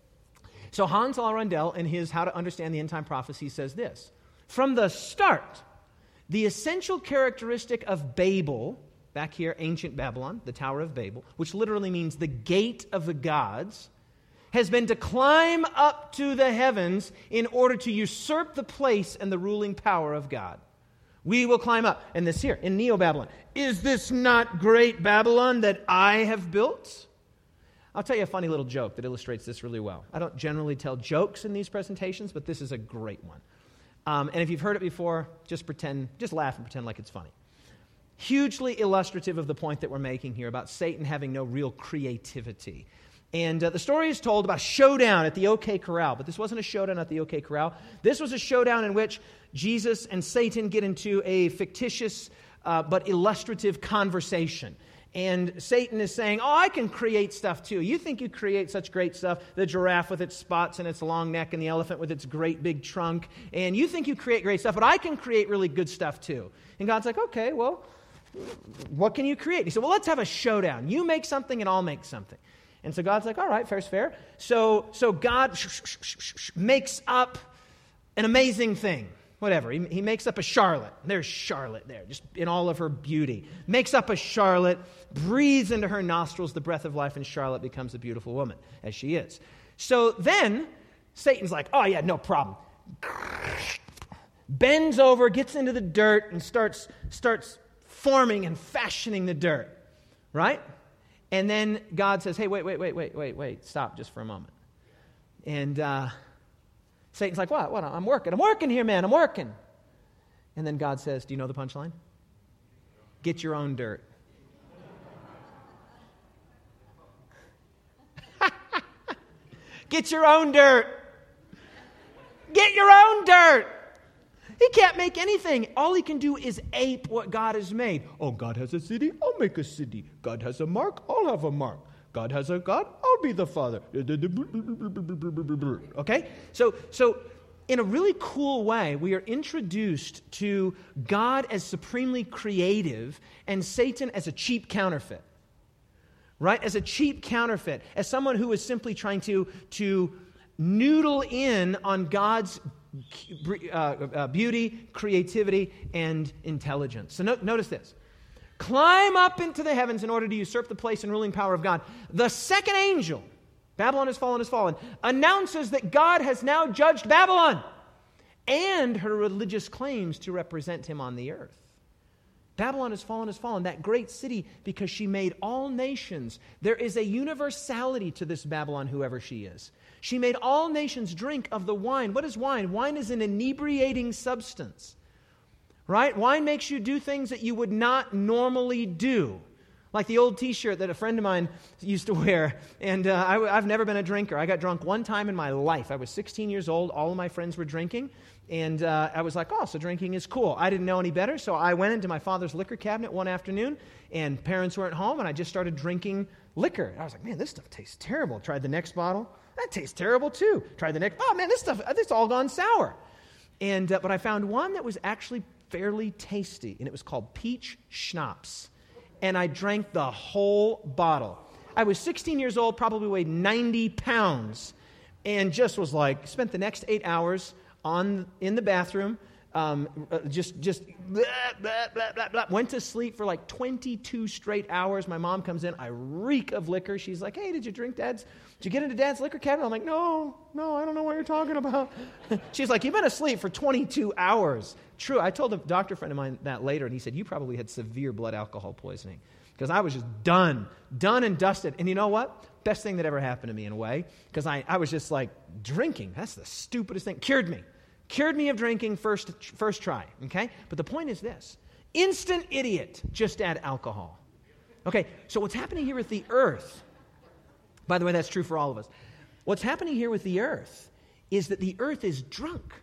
So Hans L. Rundell, in his How to Understand the End Time Prophecy, says this: from the start, the essential characteristic of Babel, back here, ancient Babylon, the Tower of Babel, which literally means the gate of the gods, has been to climb up to the heavens in order to usurp the place and the ruling power of God. We will climb up. And this here, in Neo-Babylon, is this not great Babylon that I have built? I'll tell you a funny little joke that illustrates this really well. I don't generally tell jokes in these presentations, but this is a great one. Um, and if you've heard it before, just pretend, just laugh and pretend like it's funny. Hugely illustrative of the point that we're making here about Satan having no real creativity. And uh, the story is told about a showdown at the OK Corral, but this wasn't a showdown at the OK Corral. This was a showdown in which Jesus and Satan get into a fictitious uh, but illustrative conversation. And Satan is saying, oh, I can create stuff too. You think you create such great stuff, the giraffe with its spots and its long neck and the elephant with its great big trunk. And you think you create great stuff, but I can create really good stuff too. And God's like, okay, well, what can you create? He said, well, let's have a showdown. You make something and I'll make something. And so God's like, all right, fair's fair. So, so God makes up an amazing thing. Whatever. He, he makes up a Charlotte. There's Charlotte there, just in all of her beauty. Makes up a Charlotte, breathes into her nostrils the breath of life, and Charlotte becomes a beautiful woman, as she is. So then, Satan's like, oh yeah, no problem. Bends over, gets into the dirt, and starts, starts forming and fashioning the dirt. Right? And then God says, hey, wait, wait, wait, wait, wait, wait, stop just for a moment. And uh, Satan's like, what? What? I'm working. I'm working here, man. I'm working. And then God says, do you know the punchline? Get your own dirt. Get your own dirt. Get your own dirt. He can't make anything. All he can do is ape what God has made. Oh, God has a city, I'll make a city. God has a mark, I'll have a mark. God has a God, I'll be the Father. Okay? So, so in a really cool way, we are introduced to God as supremely creative and Satan as a cheap counterfeit. right? As a cheap counterfeit, as someone who is simply trying to, to noodle in on God's uh, uh, beauty, creativity, and intelligence. So no, notice this. Climb up into the heavens in order to usurp the place and ruling power of God. The second angel, Babylon has fallen, has fallen, announces that God has now judged Babylon and her religious claims to represent him on the earth. Babylon has fallen, has fallen, that great city, because she made all nations. There is a universality to this Babylon, whoever she is. She made all nations drink of the wine. What is wine? Wine is an inebriating substance, right? Wine makes you do things that you would not normally do. Like the old t-shirt that a friend of mine used to wear. And uh, I, I've never been a drinker. I got drunk one time in my life. I was sixteen years old. All of my friends were drinking. And uh, I was like, oh, so drinking is cool. I didn't know any better, so I went into my father's liquor cabinet one afternoon, and parents weren't home, and I just started drinking liquor. I was like, man, this stuff tastes terrible. Tried the next bottle. That tastes terrible, too. Tried the next. Oh, man, this stuff, this all gone sour. And uh, But I found one that was actually fairly tasty, and it was called peach schnapps. And I drank the whole bottle. I was sixteen years old, probably weighed ninety pounds, and just was like, spent the next eight hours on in the bathroom, um, uh, just just blah, blah, blah, blah, blah. Went to sleep for like twenty-two straight hours. My mom comes in, I reek of liquor. She's like, hey, did you drink Dad's, did you get into Dad's liquor cabinet? I'm like, no, no, I don't know what you're talking about. She's like, you've been asleep for twenty-two hours. True, I told a doctor friend of mine that later, and he said, you probably had severe blood alcohol poisoning. Because I was just done, done and dusted. And you know what? Best thing that ever happened to me in a way. Because I, I was just like, drinking, that's the stupidest thing. Cured me. Cured me of drinking first, first try. Okay? But the point is this. Instant idiot, just add alcohol. Okay, so what's happening here with the earth, by the way, that's true for all of us. What's happening here with the earth is that the earth is drunk.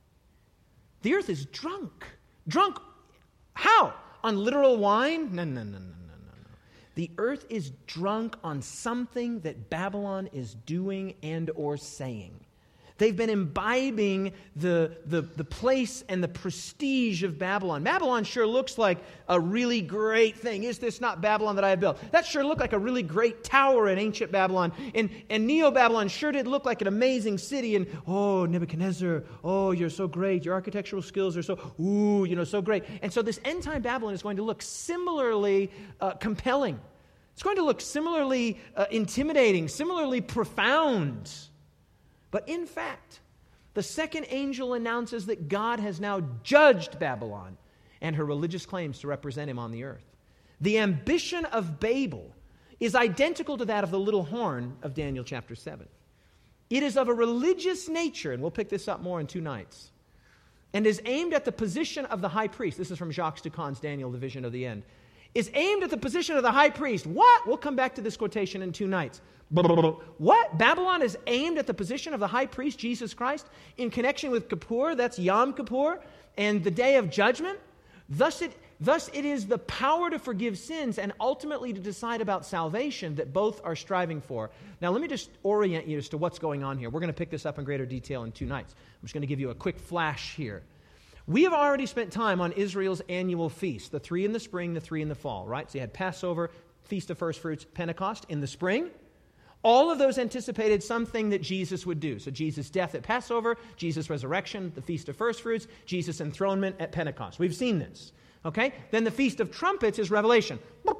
The earth is drunk. Drunk. How? On literal wine? No, no, no, no. The earth is drunk on something that Babylon is doing and or saying. They've been imbibing the, the, the place and the prestige of Babylon. Babylon sure looks like a really great thing. Is this not Babylon that I have built? That sure looked like a really great tower in ancient Babylon. And, and Neo-Babylon sure did look like an amazing city. And, oh, Nebuchadnezzar, oh, you're so great. Your architectural skills are so, ooh, you know, so great. And so this end-time Babylon is going to look similarly uh, compelling. It's going to look similarly uh, intimidating, similarly profound. But in fact, the second angel announces that God has now judged Babylon and her religious claims to represent him on the earth. The ambition of Babel is identical to that of the little horn of Daniel chapter seven. It is of a religious nature, and we'll pick this up more in two nights, and is aimed at the position of the high priest. This is from Jacques Ducan's Daniel, the Vision of the End. Is aimed at the position of the high priest. What? We'll come back to this quotation in two nights. What? Babylon is aimed at the position of the high priest, Jesus Christ, in connection with Kippur, that's Yom Kippur, and the day of judgment. Thus it, thus it is the power to forgive sins and ultimately to decide about salvation that both are striving for. Now let me just orient you as to what's going on here. We're going to pick this up in greater detail in two nights. I'm just going to give you a quick flash here. We have already spent time on Israel's annual feast, the three in the spring, the three in the fall, right? So you had Passover, Feast of First Fruits, Pentecost in the spring. All of those anticipated something that Jesus would do. So Jesus' death at Passover, Jesus' resurrection, the Feast of First Fruits, Jesus' enthronement at Pentecost. We've seen this. Okay? Then the Feast of Trumpets is Revelation.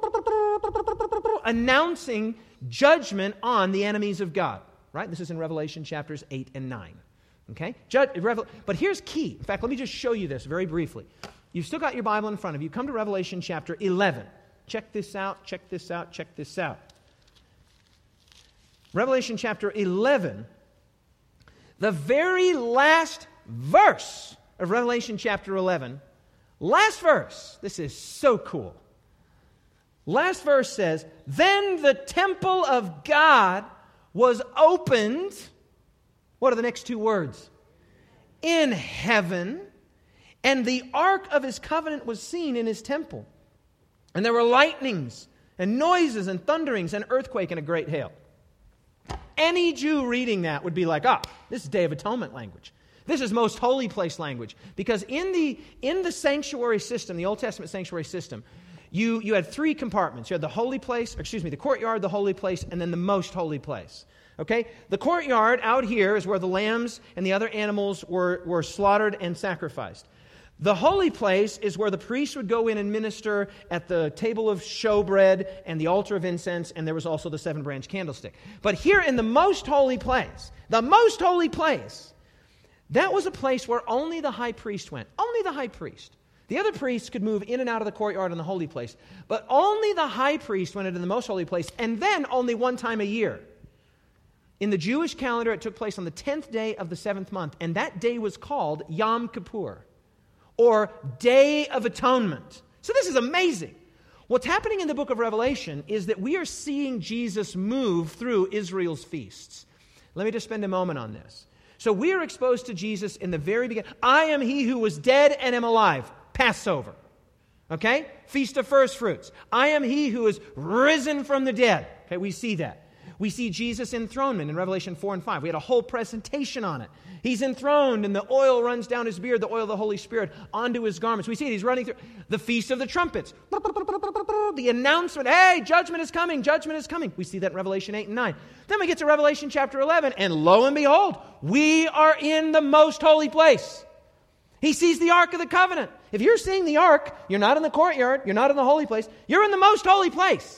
Announcing judgment on the enemies of God. Right? This is in Revelation chapters eight and nine. Okay? Judge, Revel- but here's key. In fact, let me just show you this very briefly. You've still got your Bible in front of you. Come to Revelation chapter eleven. Check this out, check this out, check this out. Revelation chapter eleven, the very last verse of Revelation chapter eleven, last verse, this is so cool. Last verse says, then the temple of God was opened. What are the next two words? In heaven, and the ark of his covenant was seen in his temple. And there were lightnings and noises and thunderings and earthquake and a great hail. Any Jew reading that would be like, ah, this is Day of Atonement language. This is most holy place language. Because in the, in the sanctuary system, the Old Testament sanctuary system, you, you had three compartments. You had the holy place, or excuse me, the courtyard, the holy place, and then the most holy place. Okay? The courtyard out here is where the lambs and the other animals were, were slaughtered and sacrificed. The holy place is where the priest would go in and minister at the table of showbread and the altar of incense, and there was also the seven-branch candlestick. But here in the most holy place, the most holy place, that was a place where only the high priest went. Only the high priest. The other priests could move in and out of the courtyard in the holy place, but only the high priest went into the most holy place, and then only one time a year. In the Jewish calendar, it took place on the tenth day of the seventh month, and that day was called Yom Kippur, or Day of Atonement. So this is amazing. What's happening in the book of Revelation is that we are seeing Jesus move through Israel's feasts. Let me just spend a moment on this. So we are exposed to Jesus in the very beginning. I am he who was dead and am alive. Passover. Okay? Feast of First Fruits. I am he who is risen from the dead. Okay, we see that. We see Jesus' enthronement in Revelation four and five. We had a whole presentation on it. He's enthroned and the oil runs down his beard, the oil of the Holy Spirit, onto his garments. We see it. He's running through the Feast of the Trumpets. The announcement, hey, judgment is coming, judgment is coming. We see that in Revelation eight and nine. Then we get to Revelation chapter eleven, and lo and behold, we are in the most holy place. He sees the Ark of the Covenant. If you're seeing the Ark, you're not in the courtyard, you're not in the holy place, you're in the most holy place.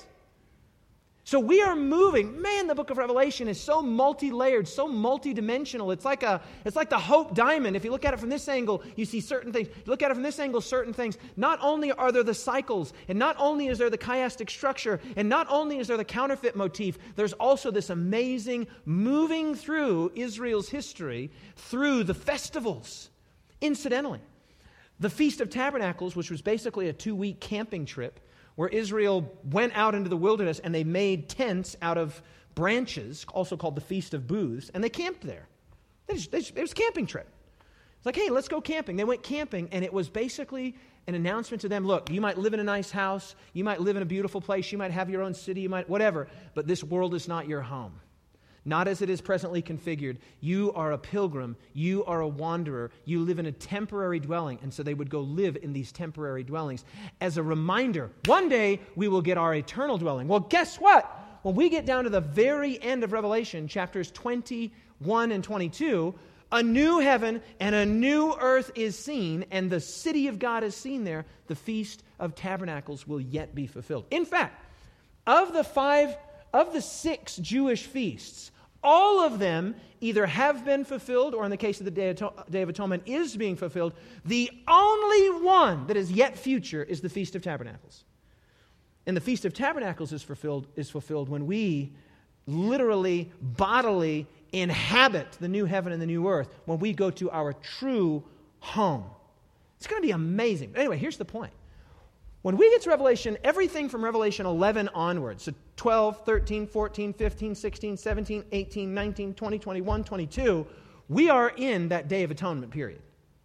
So we are moving. Man, the book of Revelation is so multi-layered, so multi-dimensional. It's like a, it's like the Hope Diamond. If you look at it from this angle, you see certain things. You look at it from this angle, certain things. Not only are there the cycles, and not only is there the chiastic structure, and not only is there the counterfeit motif, there's also this amazing moving through Israel's history through the festivals. Incidentally, the Feast of Tabernacles, which was basically a two-week camping trip, where Israel went out into the wilderness and they made tents out of branches, also called the Feast of Booths, and they camped there. They just, they just, it was a camping trip. It's like, hey, let's go camping. They went camping, and it was basically an announcement to them, look, you might live in a nice house, you might live in a beautiful place, you might have your own city, you might, whatever, but this world is not your home. Not as it is presently configured. You are a pilgrim. You are a wanderer. You live in a temporary dwelling. And so they would go live in these temporary dwellings as a reminder, one day we will get our eternal dwelling. Well, guess what? When we get down to the very end of Revelation, chapters twenty-one and twenty-two, a new heaven and a new earth is seen, and the city of God is seen there. The Feast of Tabernacles will yet be fulfilled. In fact, of the five, of the six Jewish feasts, all of them either have been fulfilled, or in the case of the Day of, Day of Atonement, is being fulfilled. The only one that is yet future is the Feast of Tabernacles. And the Feast of Tabernacles is fulfilled, is fulfilled when we literally, bodily inhabit the new heaven and the new earth, when we go to our true home. It's going to be amazing. But anyway, here's the point. When we get to Revelation, everything from Revelation eleven onwards, so twelve, thirteen, fourteen, fifteen, sixteen, seventeen, eighteen, nineteen, twenty, twenty-one, twenty-two, we are in that Day of Atonement period.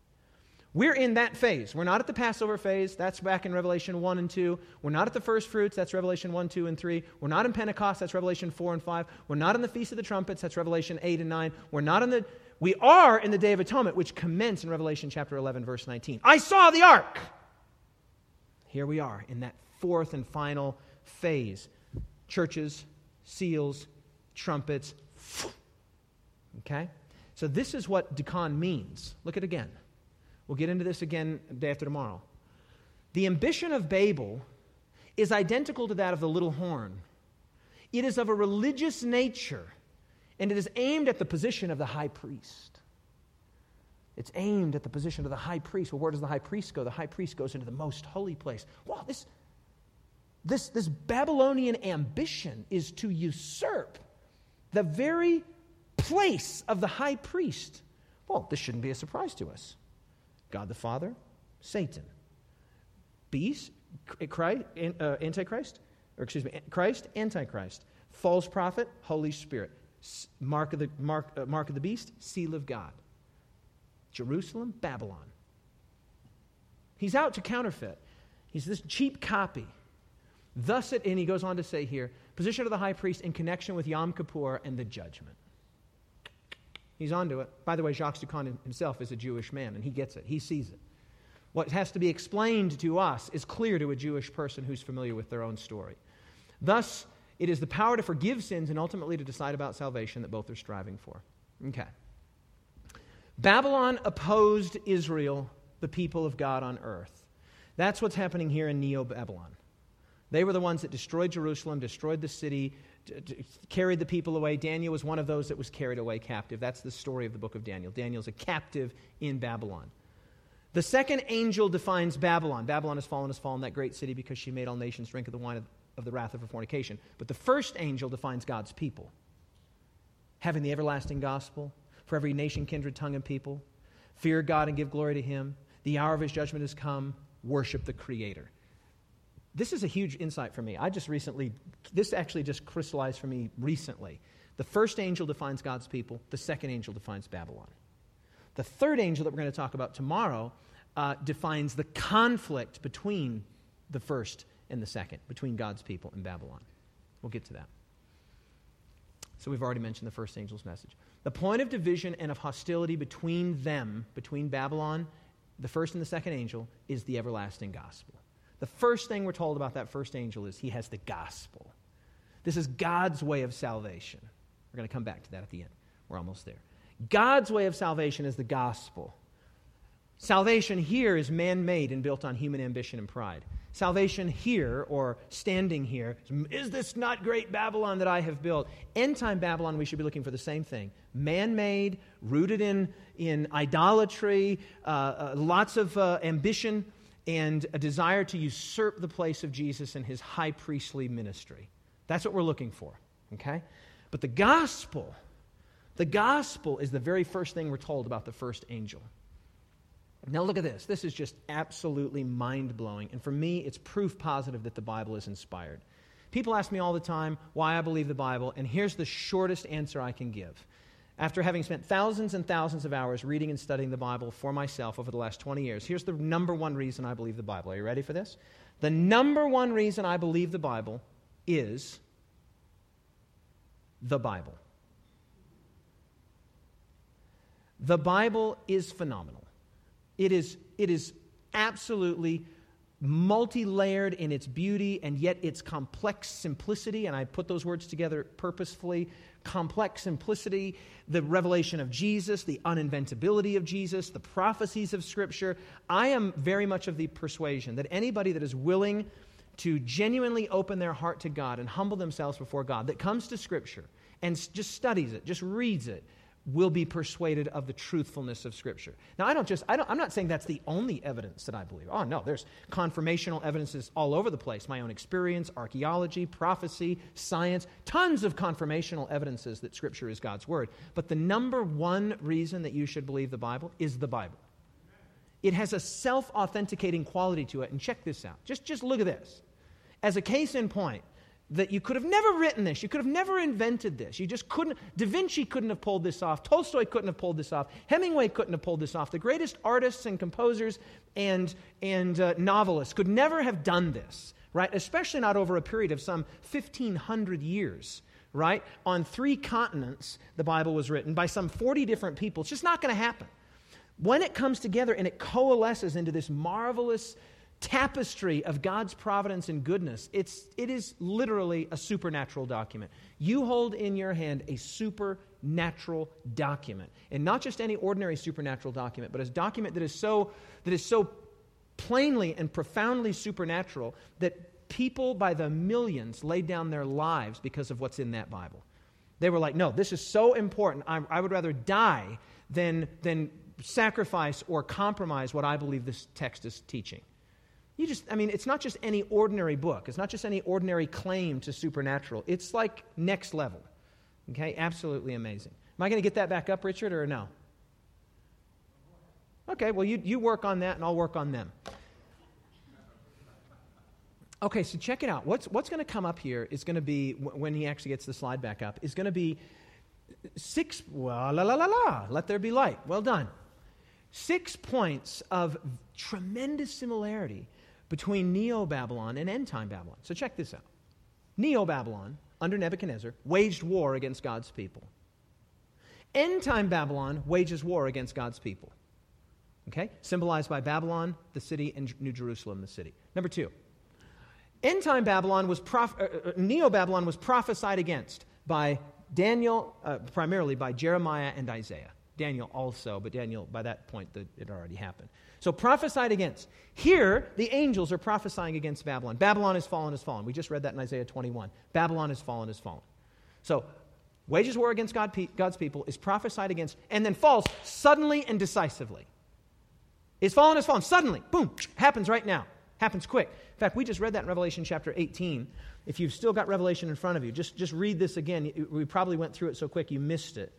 We're in that phase. We're not at the Passover phase. That's back in Revelation one and two. We're not at the first fruits. That's Revelation one, two, and three. We're not in Pentecost. That's Revelation four and five. We're not in the Feast of the Trumpets. That's Revelation eight and nine. We're not in the... We are in the Day of Atonement, which commenced in Revelation chapter eleven, verse nineteen. I saw the ark. Here we are in that fourth and final phase. Churches, seals, trumpets. Okay? So this is what Decon means. Look at it again. We'll get into this again day after tomorrow. The ambition of Babel is identical to that of the little horn. It is of a religious nature, and it is aimed at the position of the high priest. It's aimed at the position of the high priest. Well, where does the high priest go? The high priest goes into the most holy place. Wow, this, this, this Babylonian ambition is to usurp the very place of the high priest. Well, this shouldn't be a surprise to us. God the Father, Satan. Beast, Christ, uh, Antichrist, or excuse me, Christ, Antichrist. False prophet, Holy Spirit. Mark of the, mark, uh, mark of the beast, seal of God. Jerusalem, Babylon. He's out to counterfeit. He's this cheap copy. Thus it, and he goes on to say here, position of the high priest in connection with Yom Kippur and the judgment. He's onto it. By the way, Jacques Ducon himself is a Jewish man, and he gets it. He sees it. What has to be explained to us is clear to a Jewish person who's familiar with their own story. Thus, it is the power to forgive sins and ultimately to decide about salvation that both are striving for. Okay. Babylon opposed Israel, the people of God on earth. That's what's happening here in Neo-Babylon. They were the ones that destroyed Jerusalem, destroyed the city, d- d- carried the people away. Daniel was one of those that was carried away captive. That's the story of the book of Daniel. Daniel's a captive in Babylon. The second angel defines Babylon. Babylon has fallen, has fallen, that great city, because she made all nations drink of the wine of, of the wrath of her fornication. But the first angel defines God's people. Having the everlasting gospel for every nation, kindred, tongue, and people. Fear God and give glory to Him. The hour of His judgment has come. Worship the Creator. This is a huge insight for me. I just recently, this actually just crystallized for me recently. The first angel defines God's people. The second angel defines Babylon. The third angel that we're going to talk about tomorrow uh, defines the conflict between the first and the second, between God's people and Babylon. We'll get to that. So we've already mentioned the first angel's message. The point of division and of hostility between them, between Babylon, the first and the second angel, is the everlasting gospel. The first thing we're told about that first angel is he has the gospel. This is God's way of salvation. We're going to come back to that at the end. We're almost there. God's way of salvation is the gospel. Salvation here is man-made and built on human ambition and pride. Salvation here, or standing here, is this not great Babylon that I have built? End-time Babylon, we should be looking for the same thing. Man-made, rooted in, in idolatry, uh, uh, lots of uh, ambition, and a desire to usurp the place of Jesus in His high priestly ministry. That's what we're looking for, okay? But the gospel, the gospel is the very first thing we're told about the first angel. Now look at this. This is just absolutely mind-blowing. And for me, it's proof positive that the Bible is inspired. People ask me all the time why I believe the Bible, and here's the shortest answer I can give. After having spent thousands and thousands of hours reading and studying the Bible for myself over the last twenty years, here's the number one reason I believe the Bible. Are you ready for this? The number one reason I believe the Bible is the Bible. The Bible is phenomenal. It is, it is absolutely multi-layered in its beauty and yet its complex simplicity, and I put those words together purposefully. Complex simplicity, the revelation of Jesus, the uninventability of Jesus, the prophecies of Scripture. I am very much of the persuasion that anybody that is willing to genuinely open their heart to God and humble themselves before God, that comes to Scripture and just studies it, just reads it, will be persuaded of the truthfulness of Scripture. Now, I don't just, I don't, I'm not saying that's the only evidence that I believe. Oh, no, there's confirmational evidences all over the place. My own experience, archaeology, prophecy, science, tons of confirmational evidences that Scripture is God's Word. But the number one reason that you should believe the Bible is the Bible. It has a self-authenticating quality to it. And check this out. Just, just look at this. As a case in point, that you could have never written this. You could have never invented this. You just couldn't. Da Vinci couldn't have pulled this off. Tolstoy couldn't have pulled this off. Hemingway couldn't have pulled this off. The greatest artists and composers and, and uh, novelists could never have done this, right? Especially not over a period of some fifteen hundred years, right? On three continents, the Bible was written by some forty different people. It's just not going to happen. When it comes together and it coalesces into this marvelous tapestry of God's providence and goodness, it's, it is literally a supernatural document. You hold in your hand a supernatural document. And not just any ordinary supernatural document, but a document that is so, that is so plainly and profoundly supernatural that people by the millions laid down their lives because of what's in that Bible. They were like, no, this is so important. I, I would rather die than, than sacrifice or compromise what I believe this text is teaching. You just, I mean, it's not just any ordinary book. It's not just any ordinary claim to supernatural. It's like next level. Okay? Absolutely amazing. Am I going to get that back up, Richard, or no? Okay, well, you, you work on that, and I'll work on them. Okay, so check it out. What's, what's going to come up here is going to be, when he actually gets the slide back up, is going to be six, well, la, la, la, la, let there be light. Well done. Six points of tremendous similarity between Neo-Babylon and end-time Babylon. So check this out. Neo-Babylon, under Nebuchadnezzar, waged war against God's people. End-time Babylon wages war against God's people. Okay? Symbolized by Babylon, the city, and New Jerusalem, the city. Number two, end-time Babylon was, prof- uh, Neo-Babylon was prophesied against by Daniel, uh, primarily by Jeremiah and Isaiah. Daniel also, but Daniel, by that point, the, it already happened. So prophesied against. Here, the angels are prophesying against Babylon. Babylon is fallen, is fallen. We just read that in Isaiah twenty-one. Babylon is fallen, is fallen. So, wages war against God, God's people is prophesied against and then falls suddenly and decisively. Is fallen, is fallen. Suddenly, boom, happens right now. Happens quick. In fact, we just read that in Revelation chapter eighteen. If you've still got Revelation in front of you, just, just read this again. We probably went through it so quick you missed it.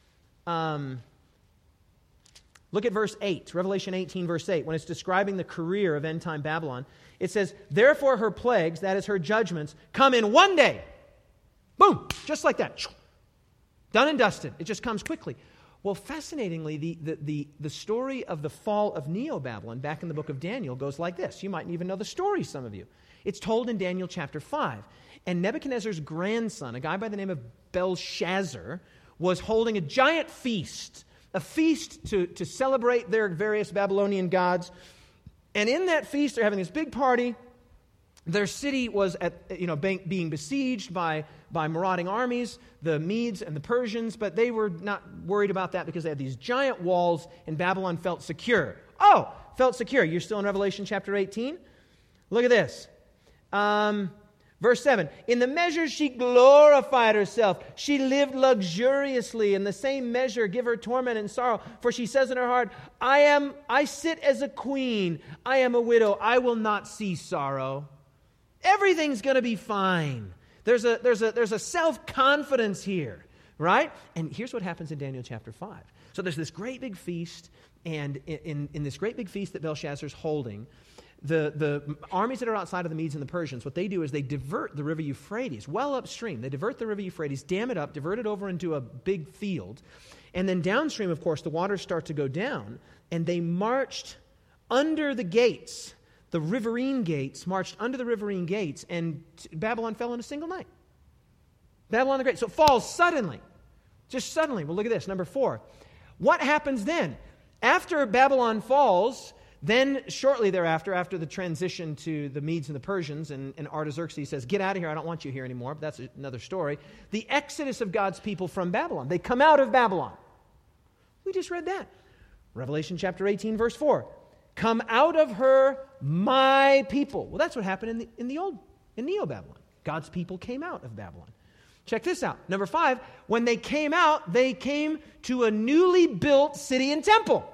Um, look at verse eight, Revelation eighteen, verse eight. When it's describing the career of end-time Babylon, it says, therefore her plagues, that is her judgments, come in one day. Boom, just like that. Done and dusted. It just comes quickly. Well, fascinatingly, the, the, the, the story of the fall of Neo-Babylon back in the book of Daniel goes like this. You might even know the story, some of you. It's told in Daniel chapter five. And Nebuchadnezzar's grandson, a guy by the name of Belshazzar, was holding a giant feast, a feast to, to celebrate their various Babylonian gods. And in that feast, they're having this big party. Their city was at, you know, being besieged by, by marauding armies, the Medes and the Persians, but they were not worried about that because they had these giant walls and Babylon felt secure. Oh, felt secure. You're still in Revelation chapter eighteen? Look at this. Um, verse seven. In the measure she glorified herself. She lived luxuriously. In the same measure give her torment and sorrow. For she says in her heart, I am, I sit as a queen. I am a widow. I will not see sorrow. Everything's going to be fine. There's a, there's a, there's a self-confidence here, right? And here's what happens in Daniel chapter five. So there's this great big feast, and in, in, in this great big feast that Belshazzar's holding, the, the armies that are outside of the Medes and the Persians, what they do is they divert the river Euphrates, well upstream. They divert the river Euphrates, dam it up, divert it over into a big field. And then downstream, of course, the waters start to go down, and they marched under the gates. The riverine gates, marched under the riverine gates, and Babylon fell in a single night. Babylon the Great. So it falls suddenly. Just suddenly. Well, look at this. Number four. What happens then? After Babylon falls, then shortly thereafter, after the transition to the Medes and the Persians, and, and Artaxerxes says, get out of here, I don't want you here anymore, but that's another story. The exodus of God's people from Babylon. They come out of Babylon. We just read that. Revelation chapter eighteen, verse four. Come out of her, my people. Well, that's what happened in the, in the old, in Neo-Babylon. God's people came out of Babylon. Check this out. Number five, when they came out, they came to a newly built city and temple.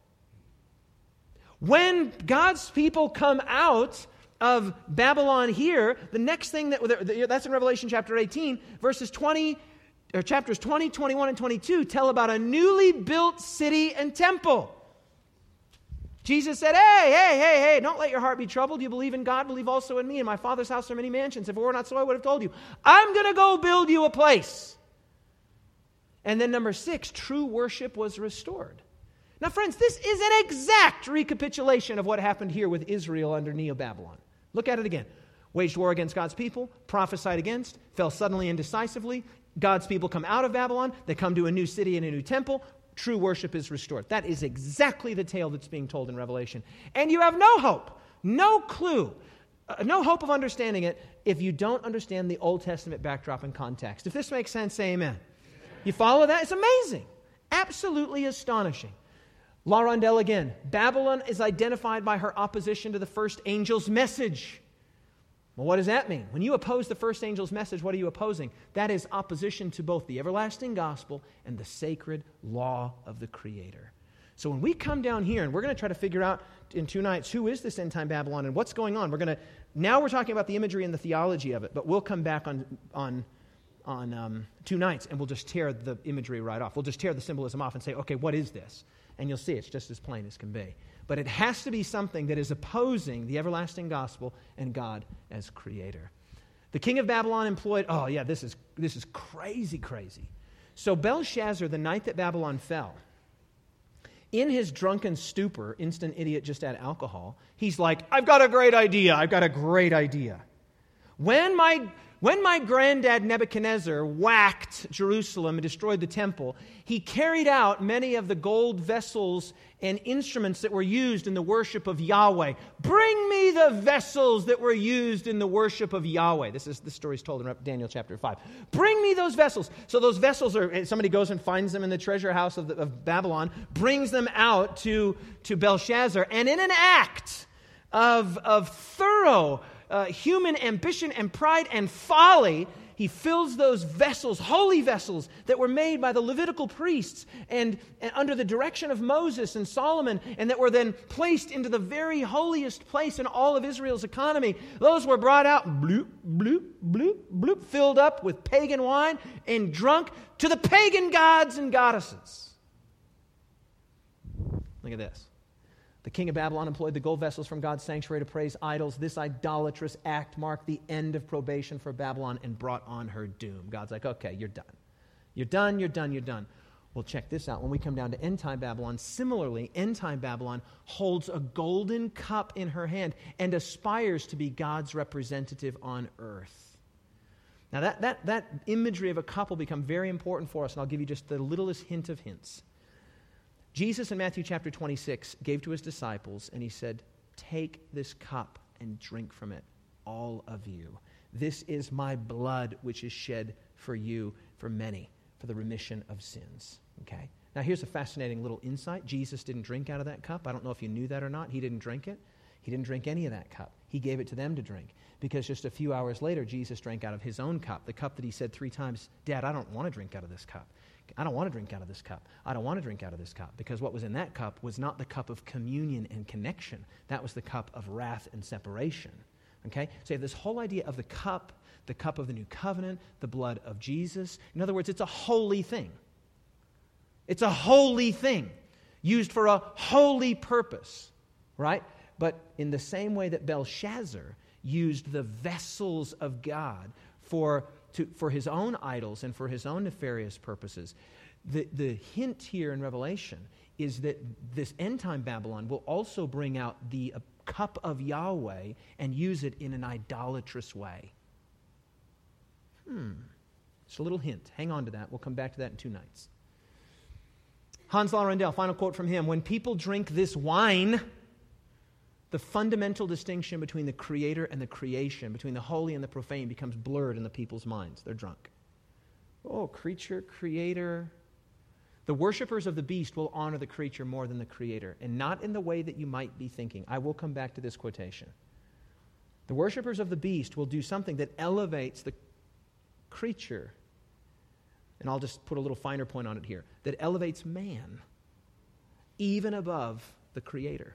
When God's people come out of Babylon here, the next thing that, that's in Revelation chapter eighteen, verses twenty, or chapters twenty, twenty-one, and twenty-two tell about a newly built city and temple. Jesus said, hey, hey, hey, hey, don't let your heart be troubled. You believe in God, believe also in me. In my Father's house are many mansions. If it were not so, I would have told you. I'm going to go build you a place. And then number six, true worship was restored. Now, friends, this is an exact recapitulation of what happened here with Israel under Neo-Babylon. Look at it again. Waged war against God's people, prophesied against, fell suddenly and decisively. God's people come out of Babylon. They come to a new city and a new temple. True worship is restored. That is exactly the tale that's being told in Revelation. And you have no hope, no clue, uh, no hope of understanding it if you don't understand the Old Testament backdrop and context. If this makes sense, say amen. You follow that? It's amazing. Absolutely astonishing. La Rondelle again. Babylon is identified by her opposition to the first angel's message. Well, what does that mean? When you oppose the first angel's message, what are you opposing? That is opposition to both the everlasting gospel and the sacred law of the Creator. So when we come down here, and we're going to try to figure out in two nights, who is this end-time Babylon and what's going on? We're going to, now we're talking about the imagery and the theology of it, but we'll come back on, on, on um, two nights, and we'll just tear the imagery right off. We'll just tear the symbolism off and say, okay, what is this? And you'll see it's just as plain as can be. But it has to be something that is opposing the everlasting gospel and God as creator. The king of Babylon employed, oh yeah, this is this is crazy, crazy. So Belshazzar, the night that Babylon fell, in his drunken stupor, instant idiot just add alcohol, he's like, I've got a great idea, I've got a great idea. When my When my granddad Nebuchadnezzar whacked Jerusalem and destroyed the temple, he carried out many of the gold vessels and instruments that were used in the worship of Yahweh. Bring me the vessels that were used in the worship of Yahweh. This is the story is told in Daniel chapter five. Bring me those vessels. So those vessels are, somebody goes and finds them in the treasure house of, the, of Babylon, brings them out to, to Belshazzar, and in an act of, of thorough Uh, human ambition and pride and folly, he fills those vessels, holy vessels, that were made by the Levitical priests and, and under the direction of Moses and Solomon, and that were then placed into the very holiest place in all of Israel's economy. Those were brought out, bloop, bloop, bloop, bloop, filled up with pagan wine and drunk to the pagan gods and goddesses. Look at this. The king of Babylon employed the gold vessels from God's sanctuary to praise idols. This idolatrous act marked the end of probation for Babylon and brought on her doom. God's like, okay, you're done. You're done, you're done, you're done. Well, check this out. When we come down to end-time Babylon, similarly, end-time Babylon holds a golden cup in her hand and aspires to be God's representative on earth. Now, that, that, that imagery of a cup will become very important for us, and I'll give you just the littlest hint of hints. Jesus in Matthew chapter twenty-six gave to his disciples, and he said, take this cup and drink from it, all of you. This is my blood, which is shed for you, for many, for the remission of sins. Okay? Now here's a fascinating little insight. Jesus didn't drink out of that cup. I don't know if you knew that or not. He didn't drink it. He didn't drink any of that cup. He gave it to them to drink. Because just a few hours later, Jesus drank out of his own cup, the cup that he said three times, Dad, I don't want to drink out of this cup. I don't want to drink out of this cup. I don't want to drink out of this cup. Because what was in that cup was not the cup of communion and connection. That was the cup of wrath and separation. Okay? So you have this whole idea of the cup, the cup of the new covenant, the blood of Jesus. In other words, it's a holy thing. It's a holy thing used for a holy purpose. Right? But in the same way that Belshazzar used the vessels of God for To, for his own idols and for his own nefarious purposes. The, the hint here in Revelation is that this end-time Babylon will also bring out the uh, cup of Yahweh and use it in an idolatrous way. Hmm. Just a little hint. Hang on to that. We'll come back to that in two nights. Hans Laurendale, final quote from him. When people drink this wine, the fundamental distinction between the creator and the creation, between the holy and the profane, becomes blurred in the people's minds. They're drunk. Oh, creature, creator. The worshipers of the beast will honor the creature more than the creator, and not in the way that you might be thinking. I will come back to this quotation. The worshipers of the beast will do something that elevates the creature, and I'll just put a little finer point on it here, that elevates man even above the creator.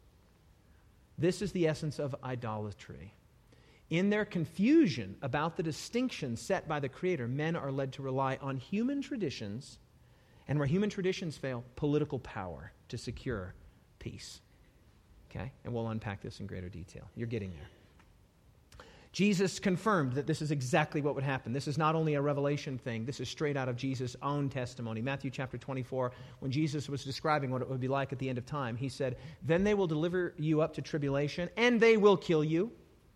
This is the essence of idolatry. In their confusion about the distinction set by the Creator, men are led to rely on human traditions, and where human traditions fail, political power to secure peace. Okay? And we'll unpack this in greater detail. You're getting there. Jesus confirmed that this is exactly what would happen. This is not only a revelation thing. This is straight out of Jesus' own testimony. Matthew chapter twenty-four, when Jesus was describing what it would be like at the end of time, he said, then they will deliver you up to tribulation, and they will kill you.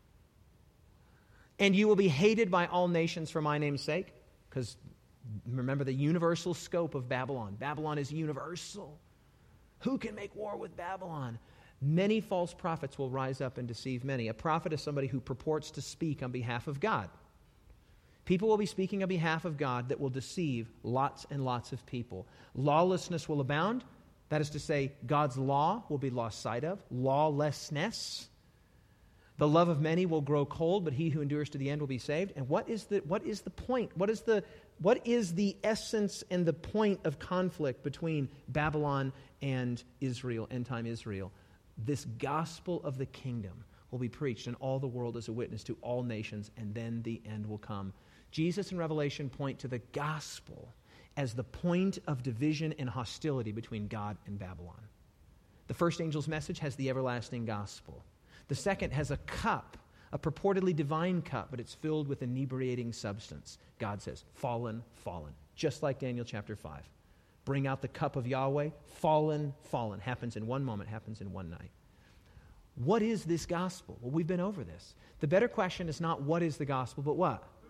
And you will be hated by all nations for my name's sake. Because remember the universal scope of Babylon. Babylon is universal. Who can make war with Babylon? Many false prophets will rise up and deceive many. A prophet is somebody who purports to speak on behalf of God. People will be speaking on behalf of God that will deceive lots and lots of people. Lawlessness will abound. That is to say, God's law will be lost sight of. Lawlessness. The love of many will grow cold, but he who endures to the end will be saved. And what is the what is the point? What is the what is the essence and the point of conflict between Babylon and Israel, end-time Israel? This gospel of the kingdom will be preached in all the world as a witness to all nations, and then the end will come. Jesus and Revelation point to the gospel as the point of division and hostility between God and Babylon. The first angel's message has the everlasting gospel. The second has a cup, a purportedly divine cup, but it's filled with inebriating substance. God says, fallen, fallen, just like Daniel chapter five. Bring out the cup of Yahweh, fallen, fallen. Happens in one moment, happens in one night. What is this gospel? Well, we've been over this. The better question is not what is the gospel, but what?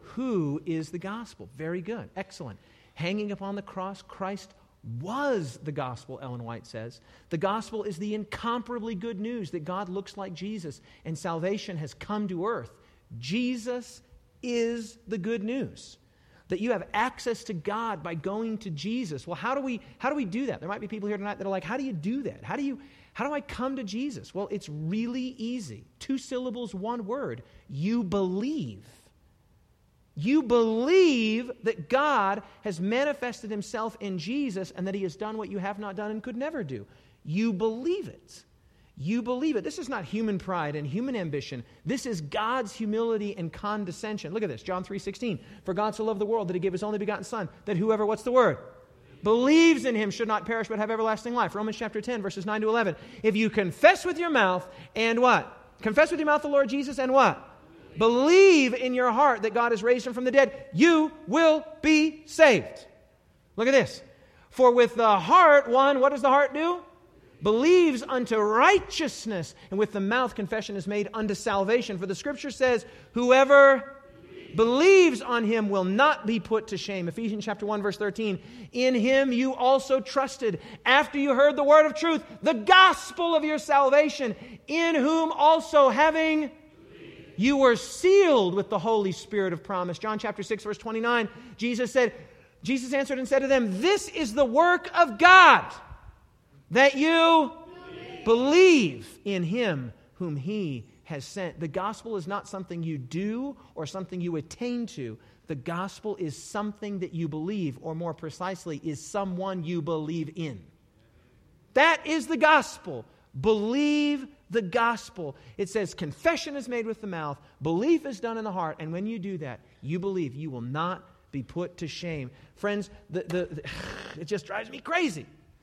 Who is the gospel? Very good. Excellent. Hanging upon the cross, Christ was the gospel, Ellen White says. The gospel is the incomparably good news that God looks like Jesus and salvation has come to earth. Jesus is the good news. That you have access to God by going to Jesus. Well, how do we how do we do that? There might be people here tonight that are like, how do you do that? How do you how do I come to Jesus? Well, it's really easy. Two syllables, one word. You believe. You believe that God has manifested himself in Jesus and that he has done what you have not done and could never do. You believe it. You believe it. This is not human pride and human ambition. This is God's humility and condescension. Look at this, John three sixteen. For God so loved the world that he gave his only begotten Son, that whoever, what's the word? Believes in him should not perish but have everlasting life. Romans chapter ten, verses nine to eleven. If you confess with your mouth and what? Confess with your mouth the Lord Jesus and what? Believe in your heart that God has raised him from the dead, you will be saved. Look at this. For with the heart, one, what does the heart do? Believes unto righteousness, and with the mouth confession is made unto salvation. For the Scripture says, whoever believes on him will not be put to shame. Ephesians chapter one, verse thirteen. In him you also trusted, after you heard the word of truth, the gospel of your salvation, in whom also having you were sealed with the Holy Spirit of promise. John chapter six, verse twenty-nine, Jesus said, Jesus answered and said to them, this is the work of God, that you believe. believe in him whom he has sent. The gospel is not something you do or something you attain to. The gospel is something that you believe, or more precisely, is someone you believe in. That is the gospel. Believe the gospel. It says confession is made with the mouth, belief is done in the heart, and when you do that, you believe you will not be put to shame. Friends, the, the, the, it just drives me crazy.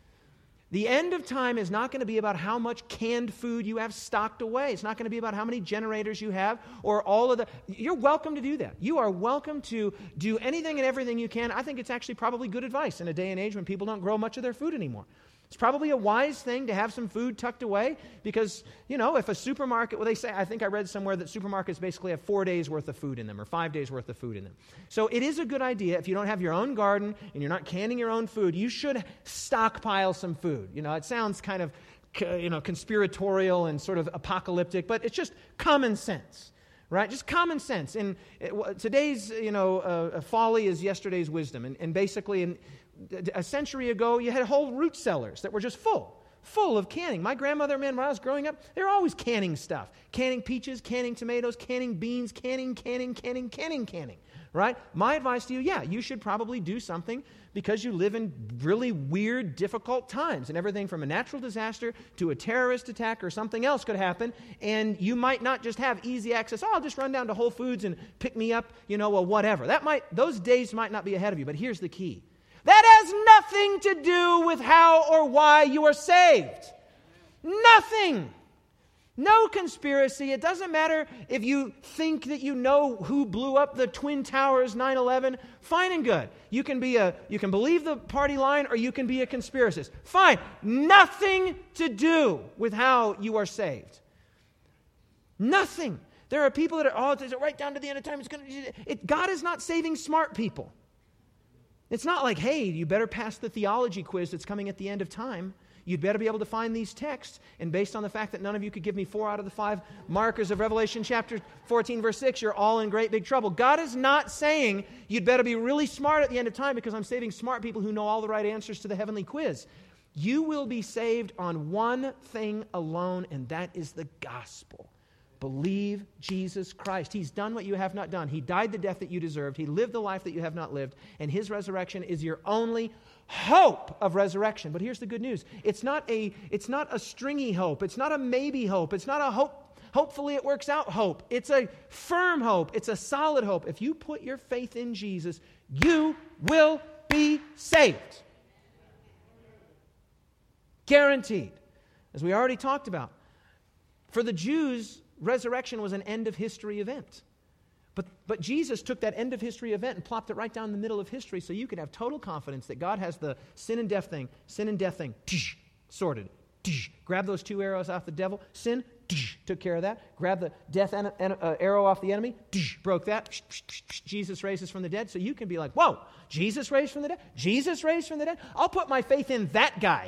The end of time is not going to be about how much canned food you have stocked away. It's not going to be about how many generators you have or all of the... You're welcome to do that. You are welcome to do anything and everything you can. I think it's actually probably good advice in a day and age when people don't grow much of their food anymore. It's probably a wise thing to have some food tucked away because, you know, if a supermarket, well, they say, I think I read somewhere that supermarkets basically have four days worth of food in them or five days worth of food in them. So it is a good idea if you don't have your own garden and you're not canning your own food, you should stockpile some food. You know, it sounds kind of, you know, conspiratorial and sort of apocalyptic, but it's just common sense. Right? Just common sense. And it, today's, you know, uh, folly is yesterday's wisdom. And, and basically, in, a century ago, you had whole root cellars that were just full, full of canning. My grandmother, man, when I was growing up, they were always canning stuff. Canning peaches, canning tomatoes, canning beans, canning, canning, canning, canning, canning. Right? My advice to you, yeah, you should probably do something because you live in really weird, difficult times. And everything from a natural disaster to a terrorist attack or something else could happen. And you might not just have easy access. Oh, I'll just run down to Whole Foods and pick me up, you know, well, whatever. That might, those days might not be ahead of you. But here's the key. That has nothing to do with how or why you are saved. Nothing. No conspiracy. It doesn't matter if you think that you know who blew up the Twin Towers nine eleven. Fine and good. You can be a you can believe the party line or you can be a conspiracist. Fine. Nothing to do with how you are saved. Nothing. There are people that are, oh, it's right down to the end of time. It's gonna, it, God is not saving smart people. It's not like, hey, you better pass the theology quiz that's coming at the end of time. You'd better be able to find these texts. And based on the fact that none of you could give me four out of the five markers of Revelation chapter fourteen, verse six, you're all in great big trouble. God is not saying you'd better be really smart at the end of time because I'm saving smart people who know all the right answers to the heavenly quiz. You will be saved on one thing alone, and that is the gospel. Believe Jesus Christ. He's done what you have not done. He died the death that you deserved. He lived the life that you have not lived. And his resurrection is your only hope of resurrection. But here's the good news. It's not a, it's not a stringy hope. It's not a maybe hope. It's not a hope, hopefully it works out hope. It's a firm hope. It's a solid hope. If you put your faith in Jesus, you will be saved. Guaranteed. As we already talked about. For the Jews, resurrection was an end of history event. But, but Jesus took that end of history event and plopped it right down in the middle of history so you can have total confidence that God has the sin and death thing, sin and death thing, tsh, sorted. Tsh, grab those two arrows off the devil. Sin, took care of that. Grabbed the death en- en- uh, arrow off the enemy, broke that. Jesus raises from the dead. So you can be like, whoa, Jesus raised from the dead? Jesus raised from the dead? I'll put my faith in that guy.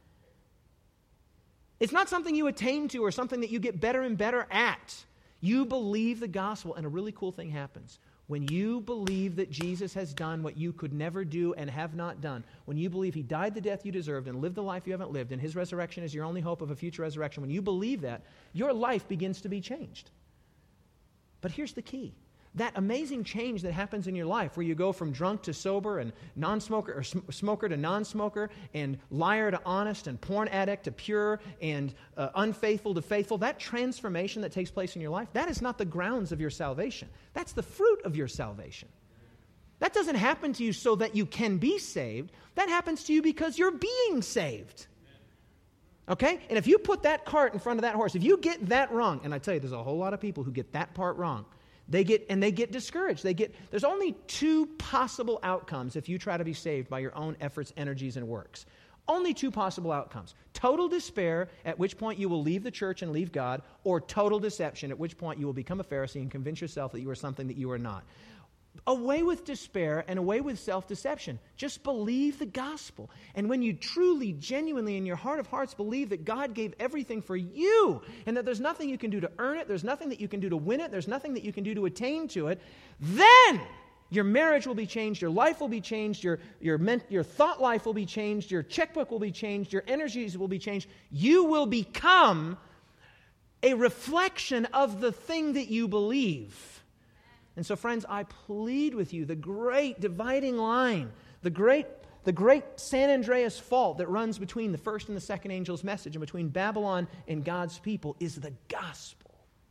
It's not something you attain to or something that you get better and better at. You believe the gospel, and a really cool thing happens. When you believe that Jesus has done what you could never do and have not done, when you believe he died the death you deserved and lived the life you haven't lived, and his resurrection is your only hope of a future resurrection, when you believe that, your life begins to be changed. But here's the key. That amazing change that happens in your life where you go from drunk to sober and non-smoker or sm- smoker to non-smoker and liar to honest and porn addict to pure and uh, unfaithful to faithful, that transformation that takes place in your life, that is not the grounds of your salvation. That's the fruit of your salvation. That doesn't happen to you so that you can be saved. That happens to you because you're being saved. Okay? And if you put that cart in front of that horse, if you get that wrong, and I tell you, there's a whole lot of people who get that part wrong, They get and they get discouraged. They get there's only two possible outcomes if you try to be saved by your own efforts, energies, and works. Only two possible outcomes. Total despair, at which point you will leave the church and leave God, or total deception, at which point you will become a Pharisee and convince yourself that you are something that you are not. Away with despair and away with self-deception. Just believe the gospel. And when you truly, genuinely, in your heart of hearts believe that God gave everything for you and that there's nothing you can do to earn it, there's nothing that you can do to win it, there's nothing that you can do to attain to it, then your marriage will be changed, your life will be changed, your, your, ment- your thought life will be changed, your checkbook will be changed, your energies will be changed. You will become a reflection of the thing that you believe. And so, friends, I plead with you, the great dividing line, the great, the great San Andreas fault that runs between the first and the second angel's message and between Babylon and God's people is the gospel.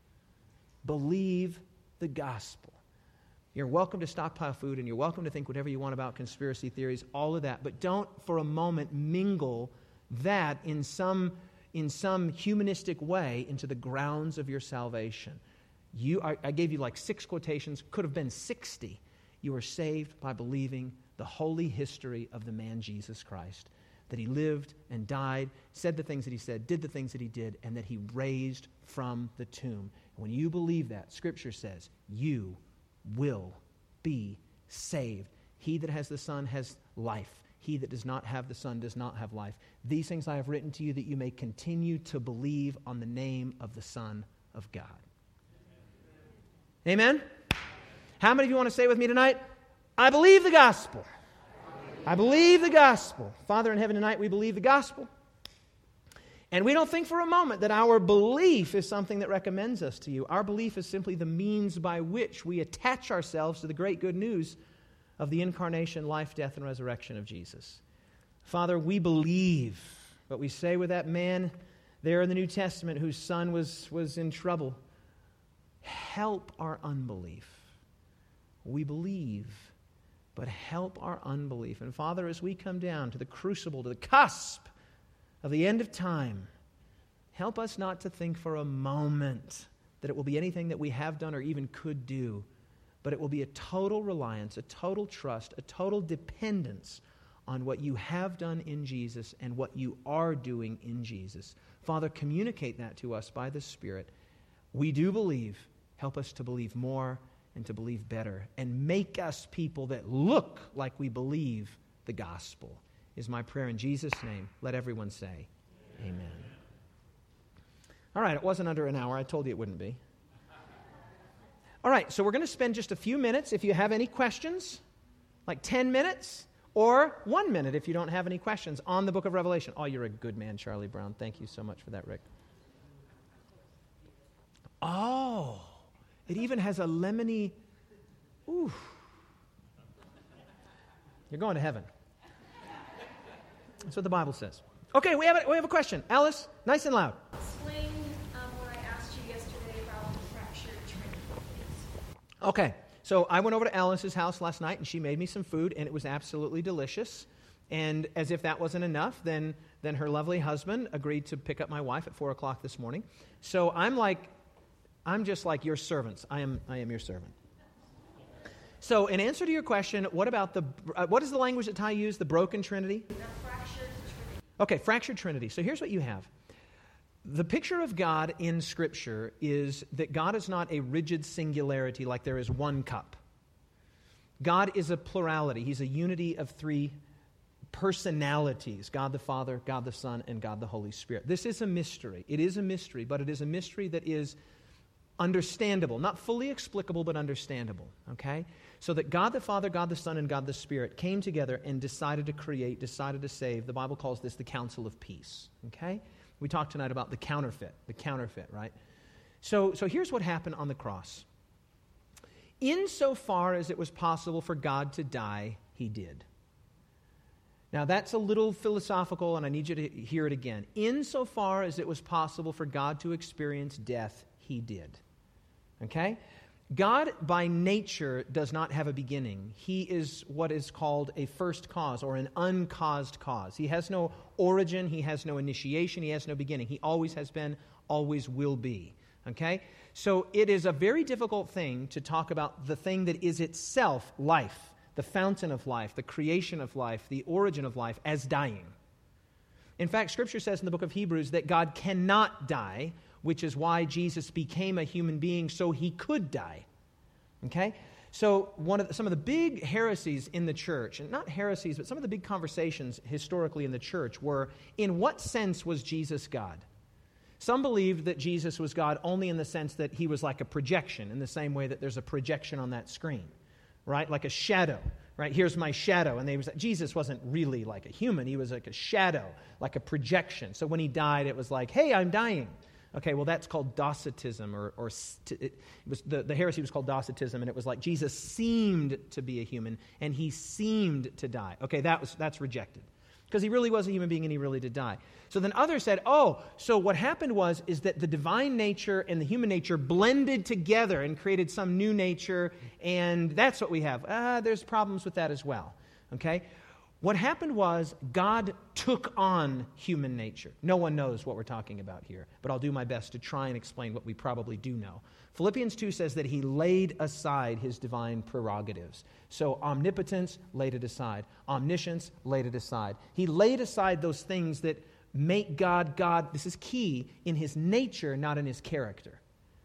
Believe the gospel. You're welcome to stockpile food, and you're welcome to think whatever you want about conspiracy theories, all of that, but don't for a moment mingle that in some, in some humanistic way into the grounds of your salvation. You are, I gave you like six quotations, could have been sixty. You are saved by believing the holy history of the man Jesus Christ, that he lived and died, said the things that he said, did the things that he did, and that he raised from the tomb. When you believe that, Scripture says, you will be saved. He that has the Son has life. He that does not have the Son does not have life. These things I have written to you that you may continue to believe on the name of the Son of God. Amen? How many of you want to say with me tonight, I believe the gospel. I believe the gospel. Father in heaven, tonight we believe the gospel. And we don't think for a moment that our belief is something that recommends us to you. Our belief is simply the means by which we attach ourselves to the great good news of the incarnation, life, death, and resurrection of Jesus. Father, we believe what we say with that man there in the New Testament whose son was, was in trouble. Help our unbelief. We believe, but help our unbelief. And Father, as we come down to the crucible, to the cusp of the end of time, help us not to think for a moment that it will be anything that we have done or even could do, but it will be a total reliance, a total trust, a total dependence on what you have done in Jesus and what you are doing in Jesus. Father, communicate that to us by the Spirit. We do believe. Help us to believe more and to believe better. And make us people that look like we believe the gospel. Is my prayer in Jesus' name. Let everyone say, amen. Amen. All right, it wasn't under an hour. I told you it wouldn't be. All right, so we're going to spend just a few minutes. If you have any questions, like ten minutes, or one minute if you don't have any questions on the book of Revelation. Oh, you're a good man, Charlie Brown. Thank you so much for that, Rick. Oh, it even has a lemony. Ooh. You're going to heaven. That's what the Bible says. Okay, we have a, we have a question. Alice, nice and loud. Explain um, what I asked you yesterday about the fractured trinity, please. Okay, so I went over to Alice's house last night, and she made me some food, and it was absolutely delicious. And as if that wasn't enough, then then her lovely husband agreed to pick up my wife at four o'clock this morning. So I'm like, I'm just like your servants. I am I am your servant. So in answer to your question, what about the, uh, what is the language that Ty used, the broken trinity? The fractured trinity. Okay, fractured trinity. So here's what you have. The picture of God in Scripture is that God is not a rigid singularity like there is one cup. God is a plurality. He's a unity of three personalities, God the Father, God the Son, and God the Holy Spirit. This is a mystery. It is a mystery, but it is a mystery that is understandable, not fully explicable, but understandable, okay? So that God the Father, God the Son, and God the Spirit came together and decided to create, decided to save. The Bible calls this the counsel of peace, okay? We talked tonight about the counterfeit, the counterfeit, right? So, so here's what happened on the cross. Insofar as it was possible for God to die, he did. Now that's a little philosophical, and I need you to hear it again. Insofar as it was possible for God to experience death, he did. Okay? God, by nature, does not have a beginning. He is what is called a first cause or an uncaused cause. He has no origin. He has no initiation. He has no beginning. He always has been, always will be. Okay? So it is a very difficult thing to talk about the thing that is itself life, the fountain of life, the creation of life, the origin of life, as dying. In fact, Scripture says in the book of Hebrews that God cannot die, which is why Jesus became a human being so he could die. Okay? So one of the, some of the big heresies in the church, and not heresies, but some of the big conversations historically in the church were, in what sense was Jesus God? Some believed that Jesus was God only in the sense that he was like a projection, in the same way that there's a projection on that screen, right? Like a shadow, right? Here's my shadow. And they was Jesus wasn't really like a human. He was like a shadow, like a projection. So when he died, it was like, hey, I'm dying. Okay, well, that's called Docetism, or, or st- it was the, the heresy was called Docetism, and it was like Jesus seemed to be a human, and he seemed to die. Okay, that was that's rejected, because he really was a human being, and he really did die. So then others said, oh, so what happened was is that the divine nature and the human nature blended together and created some new nature, and that's what we have. Ah, there's problems with that as well, okay? What happened was God took on human nature. No one knows what we're talking about here, but I'll do my best to try and explain what we probably do know. Philippians two says that he laid aside his divine prerogatives. So omnipotence, laid it aside. Omniscience, laid it aside. He laid aside those things that make God God. This is key, in his nature, not in his character.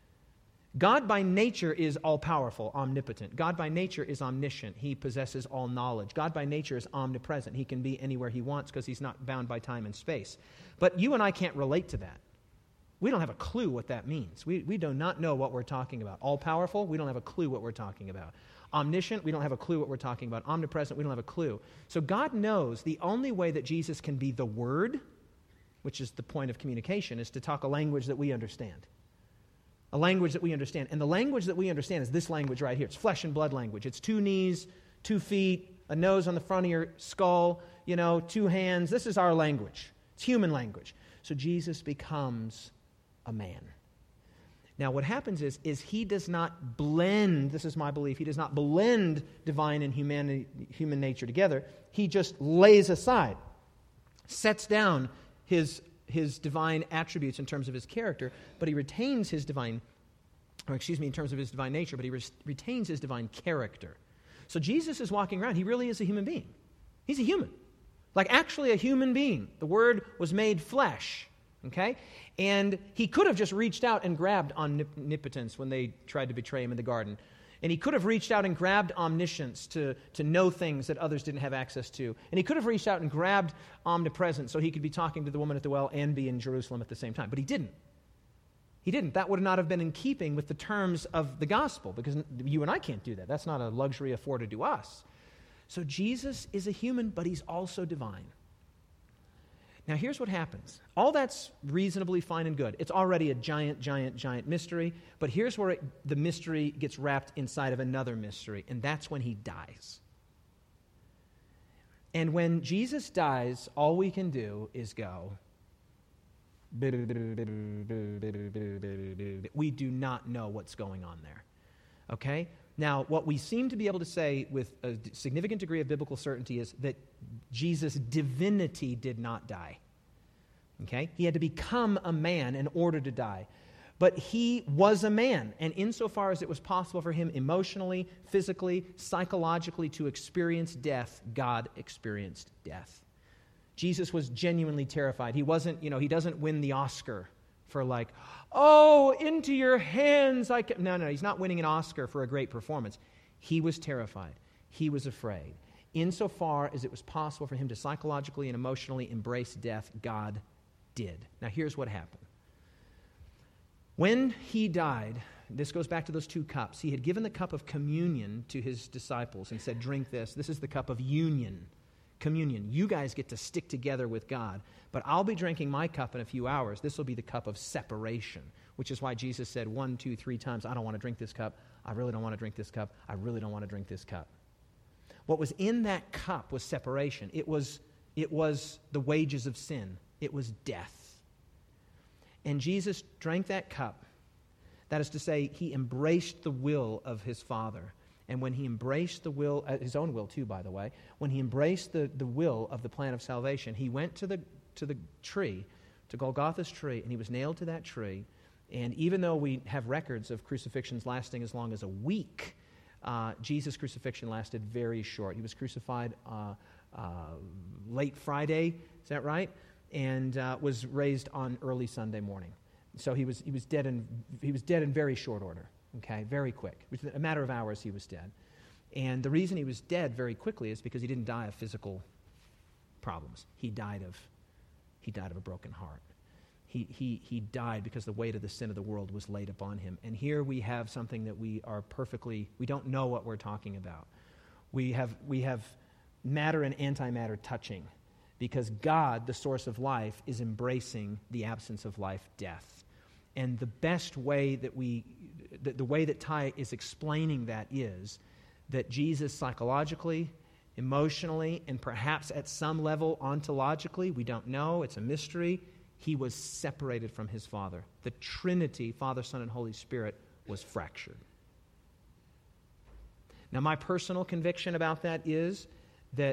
God by nature is all-powerful, omnipotent. God by nature is omniscient. He possesses all knowledge. God by nature is omnipresent. He can be anywhere he wants because he's not bound by time and space. But you and I can't relate to that. We don't have a clue what that means. We, we do not know what we're talking about. All-powerful, we don't have a clue what we're talking about. Omniscient, we don't have a clue what we're talking about. Omnipresent, we don't have a clue. So God knows the only way that Jesus can be the Word, which is the point of communication, is to talk a language that we understand. A language that we understand. And the language that we understand is this language right here. It's flesh and blood language. It's two knees, two feet, a nose on the front of your skull, you know, two hands. This is our language. It's human language. So Jesus becomes a man. Now what happens is, is he does not blend, this is my belief, he does not blend divine and humanity, human nature together. He just lays aside, sets down his his divine attributes in terms of his character, but he retains his divine, or excuse me, in terms of his divine nature, but he re- retains his divine character. So Jesus is walking around. He really is a human being. He's a human. Like actually a human being. The Word was made flesh, okay? And he could have just reached out and grabbed omnipotence when they tried to betray him in the garden. And he could have reached out and grabbed omniscience to, to know things that others didn't have access to. And he could have reached out and grabbed omnipresence so he could be talking to the woman at the well and be in Jerusalem at the same time. But he didn't. He didn't. That would not have been in keeping with the terms of the gospel, because you and I can't do that. That's not a luxury afforded to us. So Jesus is a human, but he's also divine. Now here's what happens. All that's reasonably fine and good. It's already a giant, giant, giant mystery, but here's where it, the mystery gets wrapped inside of another mystery, and that's when he dies. And when Jesus dies, all we can do is go, we do not know what's going on there. Okay? Now, what we seem to be able to say with a significant degree of biblical certainty is that Jesus' divinity did not die. Okay? He had to become a man in order to die. But he was a man, and insofar as it was possible for him emotionally, physically, psychologically to experience death, God experienced death. Jesus was genuinely terrified. He wasn't, you know, he doesn't win the Oscar for like, oh, into your hands I can. No, no, he's not winning an Oscar for a great performance. He was terrified. He was afraid. Insofar as it was possible for him to psychologically and emotionally embrace death, God did. Now here's what happened. When he died, this goes back to those two cups. He had given the cup of communion to his disciples and said, drink this. This is the cup of union. Communion. You guys get to stick together with God, but I'll be drinking my cup in a few hours. This will be the cup of separation, which is why Jesus said one, two, three times, I don't want to drink this cup. I really don't want to drink this cup. I really don't want to drink this cup. What was in that cup was separation. It was, it was the wages of sin. It was death. And Jesus drank that cup. That is to say, he embraced the will of his Father. And when he embraced the will, uh, his own will too, by the way, when he embraced the, the will of the plan of salvation, he went to the, to the tree, to Golgotha's tree, and he was nailed to that tree. And even though we have records of crucifixions lasting as long as a week, uh, Jesus' crucifixion lasted very short. He was crucified uh, uh, late Friday, is that right? And uh, was raised on early Sunday morning. So he was he was dead in he was dead in very short order. Okay, very quick. Within a matter of hours, he was dead. And the reason he was dead very quickly is because he didn't die of physical problems. He died of he died of a broken heart. He he he died because the weight of the sin of the world was laid upon him. And here we have something that we are perfectly we don't know what we're talking about. We have we have matter and antimatter touching, because God, the source of life, is embracing the absence of life, death. And the best way that we, the, the way that Ty is explaining that is that Jesus psychologically, emotionally, and perhaps at some level ontologically, we don't know, it's a mystery, he was separated from his Father. The Trinity, Father, Son, and Holy Spirit, was fractured. Now, my personal conviction about that is that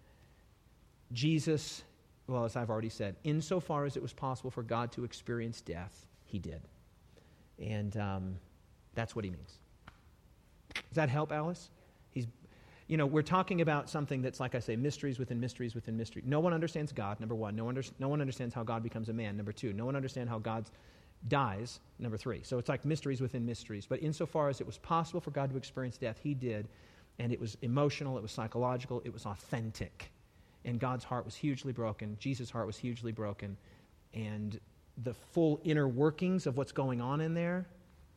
Jesus, well, as I've already said, insofar as it was possible for God to experience death, he did. And um, that's what he means. Does that help, Alice? He's, you know, we're talking about something that's, like I say, mysteries within mysteries within mystery. No one understands God, number one. No one, under, no one understands how God becomes a man, number two. No one understands how God dies, number three. So it's like mysteries within mysteries. But insofar as it was possible for God to experience death, he did. And it was emotional, it was psychological, it was authentic. And God's heart was hugely broken. Jesus' heart was hugely broken. And the full inner workings of what's going on in there,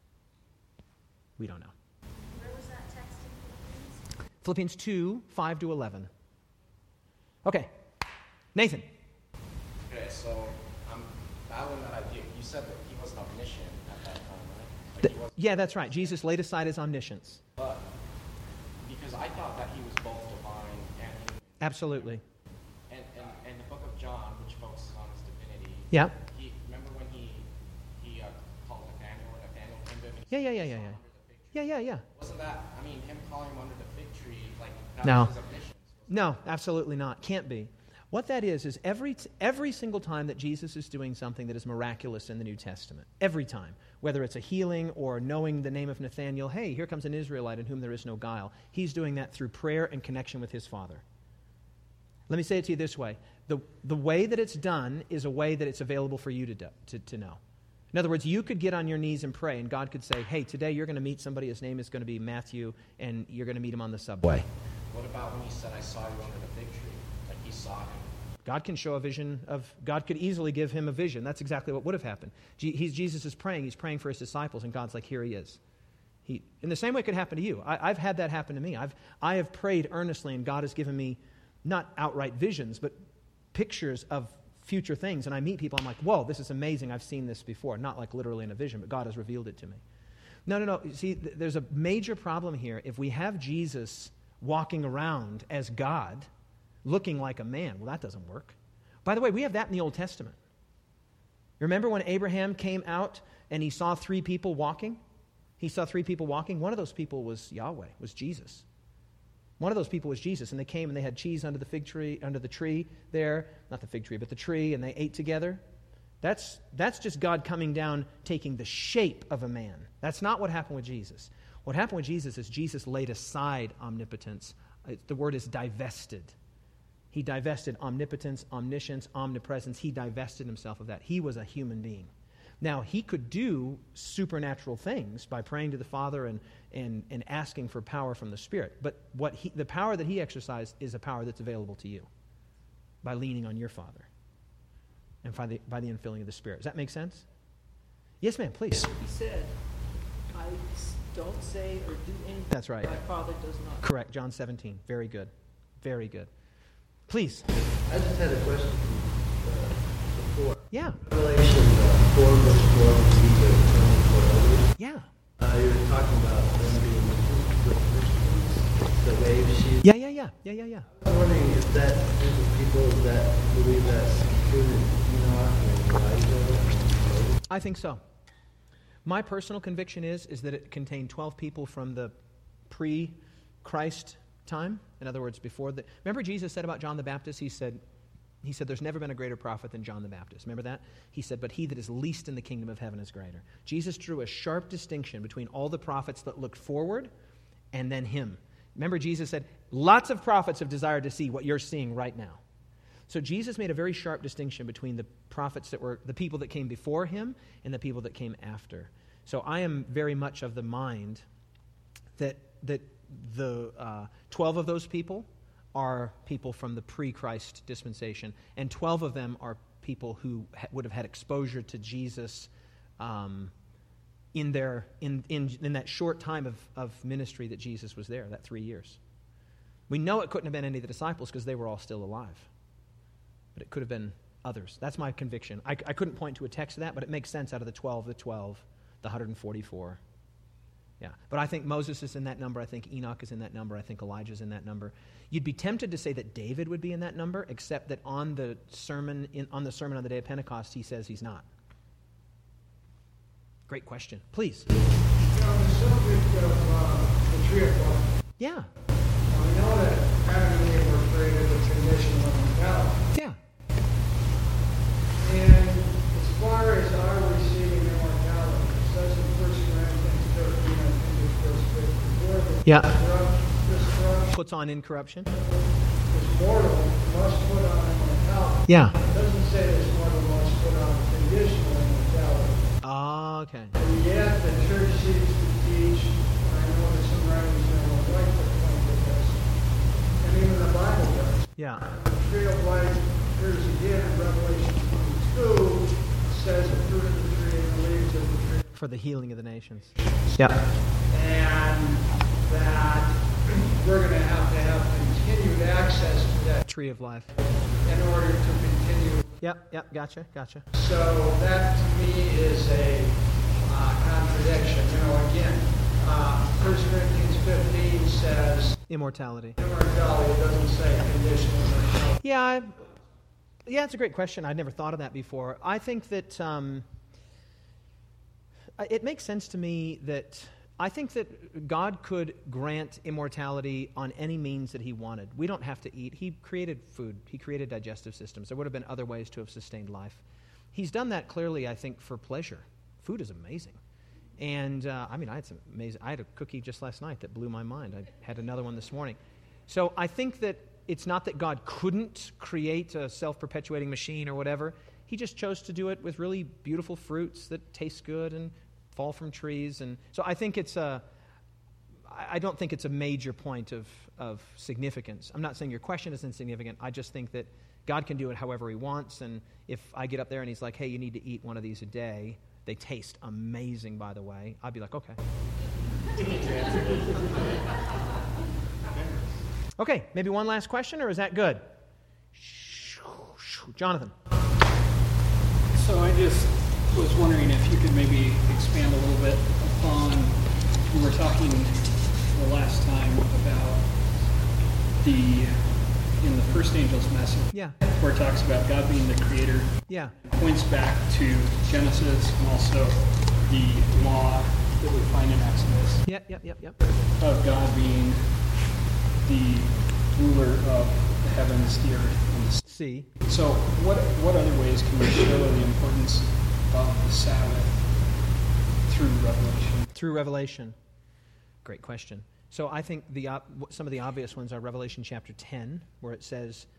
we don't know. Where was that text in Philippians? Philippians two, five to eleven. Okay. Nathan. Okay, so um, that one that I did, you said that he was omniscient at that time, right? Like The- he was, yeah, that's right. Jesus laid aside his omniscience. but because I thought that he was both divine and human. Absolutely. And, and, and the book of John, which focuses on his divinity, Yeah. he, remember when he he uh, called Nathaniel, and Nathaniel came to him and he Yeah, yeah, said, yeah, "I yeah, saw yeah. under the fig tree." Yeah, yeah, yeah. Wasn't that, I mean, him calling him under the fig tree, like, that No. was his omniscience? wasn't No, absolutely not. Can't be. What that is, is every, t- every single time that Jesus is doing something that is miraculous in the New Testament, every time, whether it's a healing or knowing the name of Nathanael, hey, here comes an Israelite in whom there is no guile, he's doing that through prayer and connection with his Father. Let me say it to you this way. The, the way that it's done is a way that it's available for you to, do, to, to know. In other words, you could get on your knees and pray, and God could say, hey, today you're going to meet somebody, his name is going to be Matthew, and you're going to meet him on the subway. it? What about when he said, I saw you under the fig tree? Like, he saw him. God can show a vision of, God could easily give him a vision. That's exactly what would have happened. Je- he's, Jesus is praying, he's praying for his disciples, and God's like, here he is. He, in the same way it could happen to you. I, I've had that happen to me. I've, I have prayed earnestly, and God has given me not outright visions, but pictures of future things. And I meet people, I'm like, whoa, this is amazing. I've seen this before. Not like literally in a vision, but God has revealed it to me. No, no, no. See, th- there's a major problem here. If we have Jesus walking around as God, looking like a man, well, that doesn't work. By the way, we have that in the Old Testament. Remember when Abraham came out and he saw three people walking? He saw three people walking. One of those people was Yahweh, was Jesus. One of those people was Jesus, and they came and they had cheese under the fig tree, under the tree there, not the fig tree, but the tree, and they ate together. That's, that's just God coming down, taking the shape of a man. That's not what happened with Jesus. What happened with Jesus is Jesus laid aside omnipotence. It, the word is divested. He divested omnipotence, omniscience, omnipresence. He divested himself of that. He was a human being. Now, he could do supernatural things by praying to the Father and, and, and asking for power from the Spirit. But what he, the power that he exercised is a power that's available to you by leaning on your Father and by the, by the infilling of the Spirit. Does that make sense? Yes, ma'am, please. He said, I don't say or do anything That's right. my Father does not. Correct, John seventeen. Very good. Very good. Please. I just had a question uh, before. Yeah. Revelation uh, four, verse twelve, these are eternal forever. Yeah. Uh, you were talking about them being the Christians, the wave sheep. Yeah, yeah, yeah. Yeah, yeah, yeah. I was wondering if that is the people that believe that's true in Enoch and Elijah. I think so. My personal conviction is, is that it contained twelve people from the pre-Christ time. In other words, before the... Remember Jesus said about John the Baptist? He said, he said, there's never been a greater prophet than John the Baptist. Remember that? He said, but he that is least in the kingdom of heaven is greater. Jesus drew a sharp distinction between all the prophets that looked forward and then him. Remember Jesus said, lots of prophets have desired to see what you're seeing right now. So Jesus made a very sharp distinction between the prophets that were the people that came before him and the people that came after. So I am very much of the mind that that the uh, twelve of those people are people from the pre-Christ dispensation, and twelve of them are people who ha- would have had exposure to Jesus um, in their in, in in that short time of, of ministry that Jesus was there, that three years. We know it couldn't have been any of the disciples because they were all still alive. But it could have been others. That's my conviction. I, I couldn't point to a text of that, but it makes sense out of the twelve, the twelve, the one hundred forty-four. Yeah. But I think Moses is in that number. I think Enoch is in that number. I think Elijah is in that number. You'd be tempted to say that David would be in that number, except that on the sermon in, on the sermon on the day of Pentecost, he says he's not. Great question. Please. You know, the subject of uh, the tree of life. Yeah. Now, we know that Adam and Eve were created with conditional immortality. Yeah. And as far as our receiving immortality, it says in First Corinthians thirteen, I think it's verse fifty-four, that Yeah. corrupt, this corruption Puts on incorruption. is mortal, must put on immortality. Yeah. It doesn't say this mortal must put on conditional immortality. Ah, okay. And yet the church seems to teach, and I know there's some writings that will like to point to this, and even the Bible does. Yeah. The tree of life appears again in Revelation twenty-two, says the fruit of the tree and the leaves of the tree. For the healing of the nations. Yeah. And that we're going to have to have continued access to that Tree of life. in order to continue. Yep, yep, gotcha, gotcha. So that to me is a uh, contradiction. You know, again, uh, First Corinthians fifteen says Immortality. immortality. It doesn't say conditional immortality. Yeah, I, yeah, it's a great question. I'd never thought of that before. I think that um, it makes sense to me that I think that God could grant immortality on any means that he wanted. We don't have to eat. He created food. He created digestive systems. There would have been other ways to have sustained life. He's done that clearly, I think, for pleasure. Food is amazing. And, uh, I mean, I had some amazing, I had a cookie just last night that blew my mind. I had another one this morning. So I think that it's not that God couldn't create a self-perpetuating machine or whatever. He just chose to do it with really beautiful fruits that taste good and fall from trees. And so I think it's a, I don't think it's a major point of, of significance. I'm not saying your question is insignificant. I just think that God can do it however he wants. And if I get up there and he's like, hey, you need to eat one of these a day, they taste amazing, by the way, I'd be like, okay. Okay, maybe one last question, or is that good? Jonathan. So I just was wondering if you could maybe expand a little bit upon, we were talking the last time about the, in the first angel's message, Yeah. where it talks about God being the creator, Yeah. points back to Genesis and also the law that we find in Exodus Yep, yep, yep, yep. of God being the ruler of the heavens, the earth, and the sea. See. So what what other ways can we show the importance of the Sabbath through Revelation? Through Revelation. Great question. So I think the uh, some of the obvious ones are Revelation chapter ten, where it says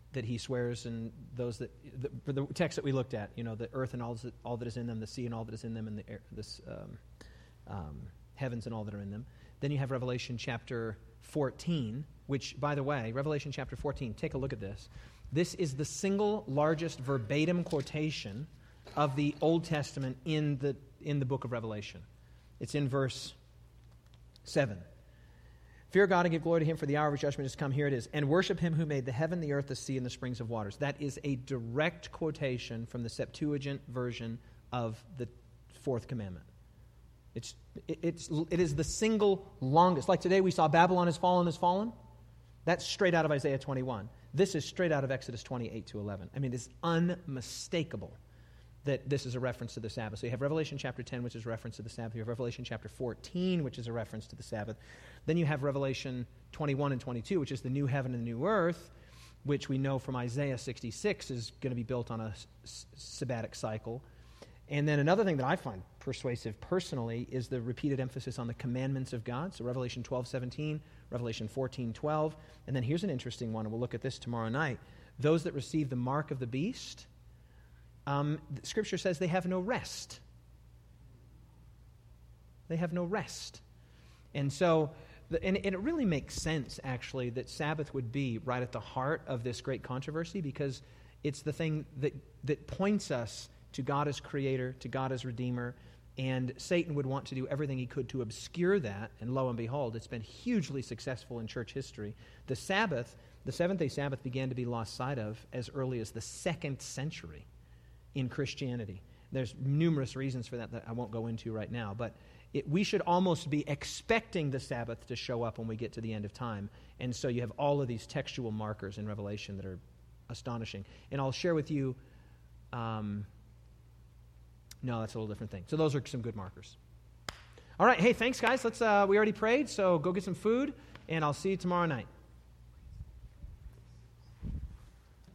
that he swears, and those that the, for the text that we looked at, you know, the earth and all that, all that is in them, the sea and all that is in them, and the air, this um, um, heavens and all that are in them. Then you have Revelation chapter fourteen, which, by the way, Revelation chapter fourteen, take a look at this. This is the single largest verbatim quotation of the Old Testament in the in the book of Revelation. It's in verse seven. Fear God and give glory to him, for the hour of his judgment has come. Here it is. And worship him who made the heaven, the earth, the sea, and the springs of waters. That is a direct quotation from the Septuagint version of the fourth commandment. It's, it, it's, it is the single longest. Like today we saw Babylon has fallen, has fallen. That's straight out of Isaiah twenty-one. This is straight out of Exodus twenty-eight to eleven. I mean, it's unmistakable that this is a reference to the Sabbath. So you have Revelation chapter ten, which is a reference to the Sabbath. You have Revelation chapter fourteen, which is a reference to the Sabbath. Then you have Revelation twenty-one and twenty-two, which is the new heaven and the new earth, which we know from Isaiah sixty-six is going to be built on a s- sabbatic cycle. And then another thing that I find persuasive personally is the repeated emphasis on the commandments of God. So Revelation twelve seventeen, Revelation fourteen twelve. And then here's an interesting one, and we'll look at this tomorrow night. Those that receive the mark of the beast, Um, Scripture says they have no rest. They have no rest. And so, the, and, and it really makes sense, actually, that Sabbath would be right at the heart of this great controversy, because it's the thing that, that points us to God as creator, to God as redeemer, and Satan would want to do everything he could to obscure that, and lo and behold, it's been hugely successful in church history. The Sabbath, the seventh-day Sabbath began to be lost sight of as early as the second century. In Christianity. There's numerous reasons for that that I won't go into right now, but it, we should almost be expecting the Sabbath to show up when we get to the end of time. And so you have all of these textual markers in Revelation that are astonishing. And I'll share with you, um, no, that's a little different thing. So those are some good markers. All right, hey, thanks, guys. Let's. Uh, we already prayed, so go get some food, and I'll see you tomorrow night.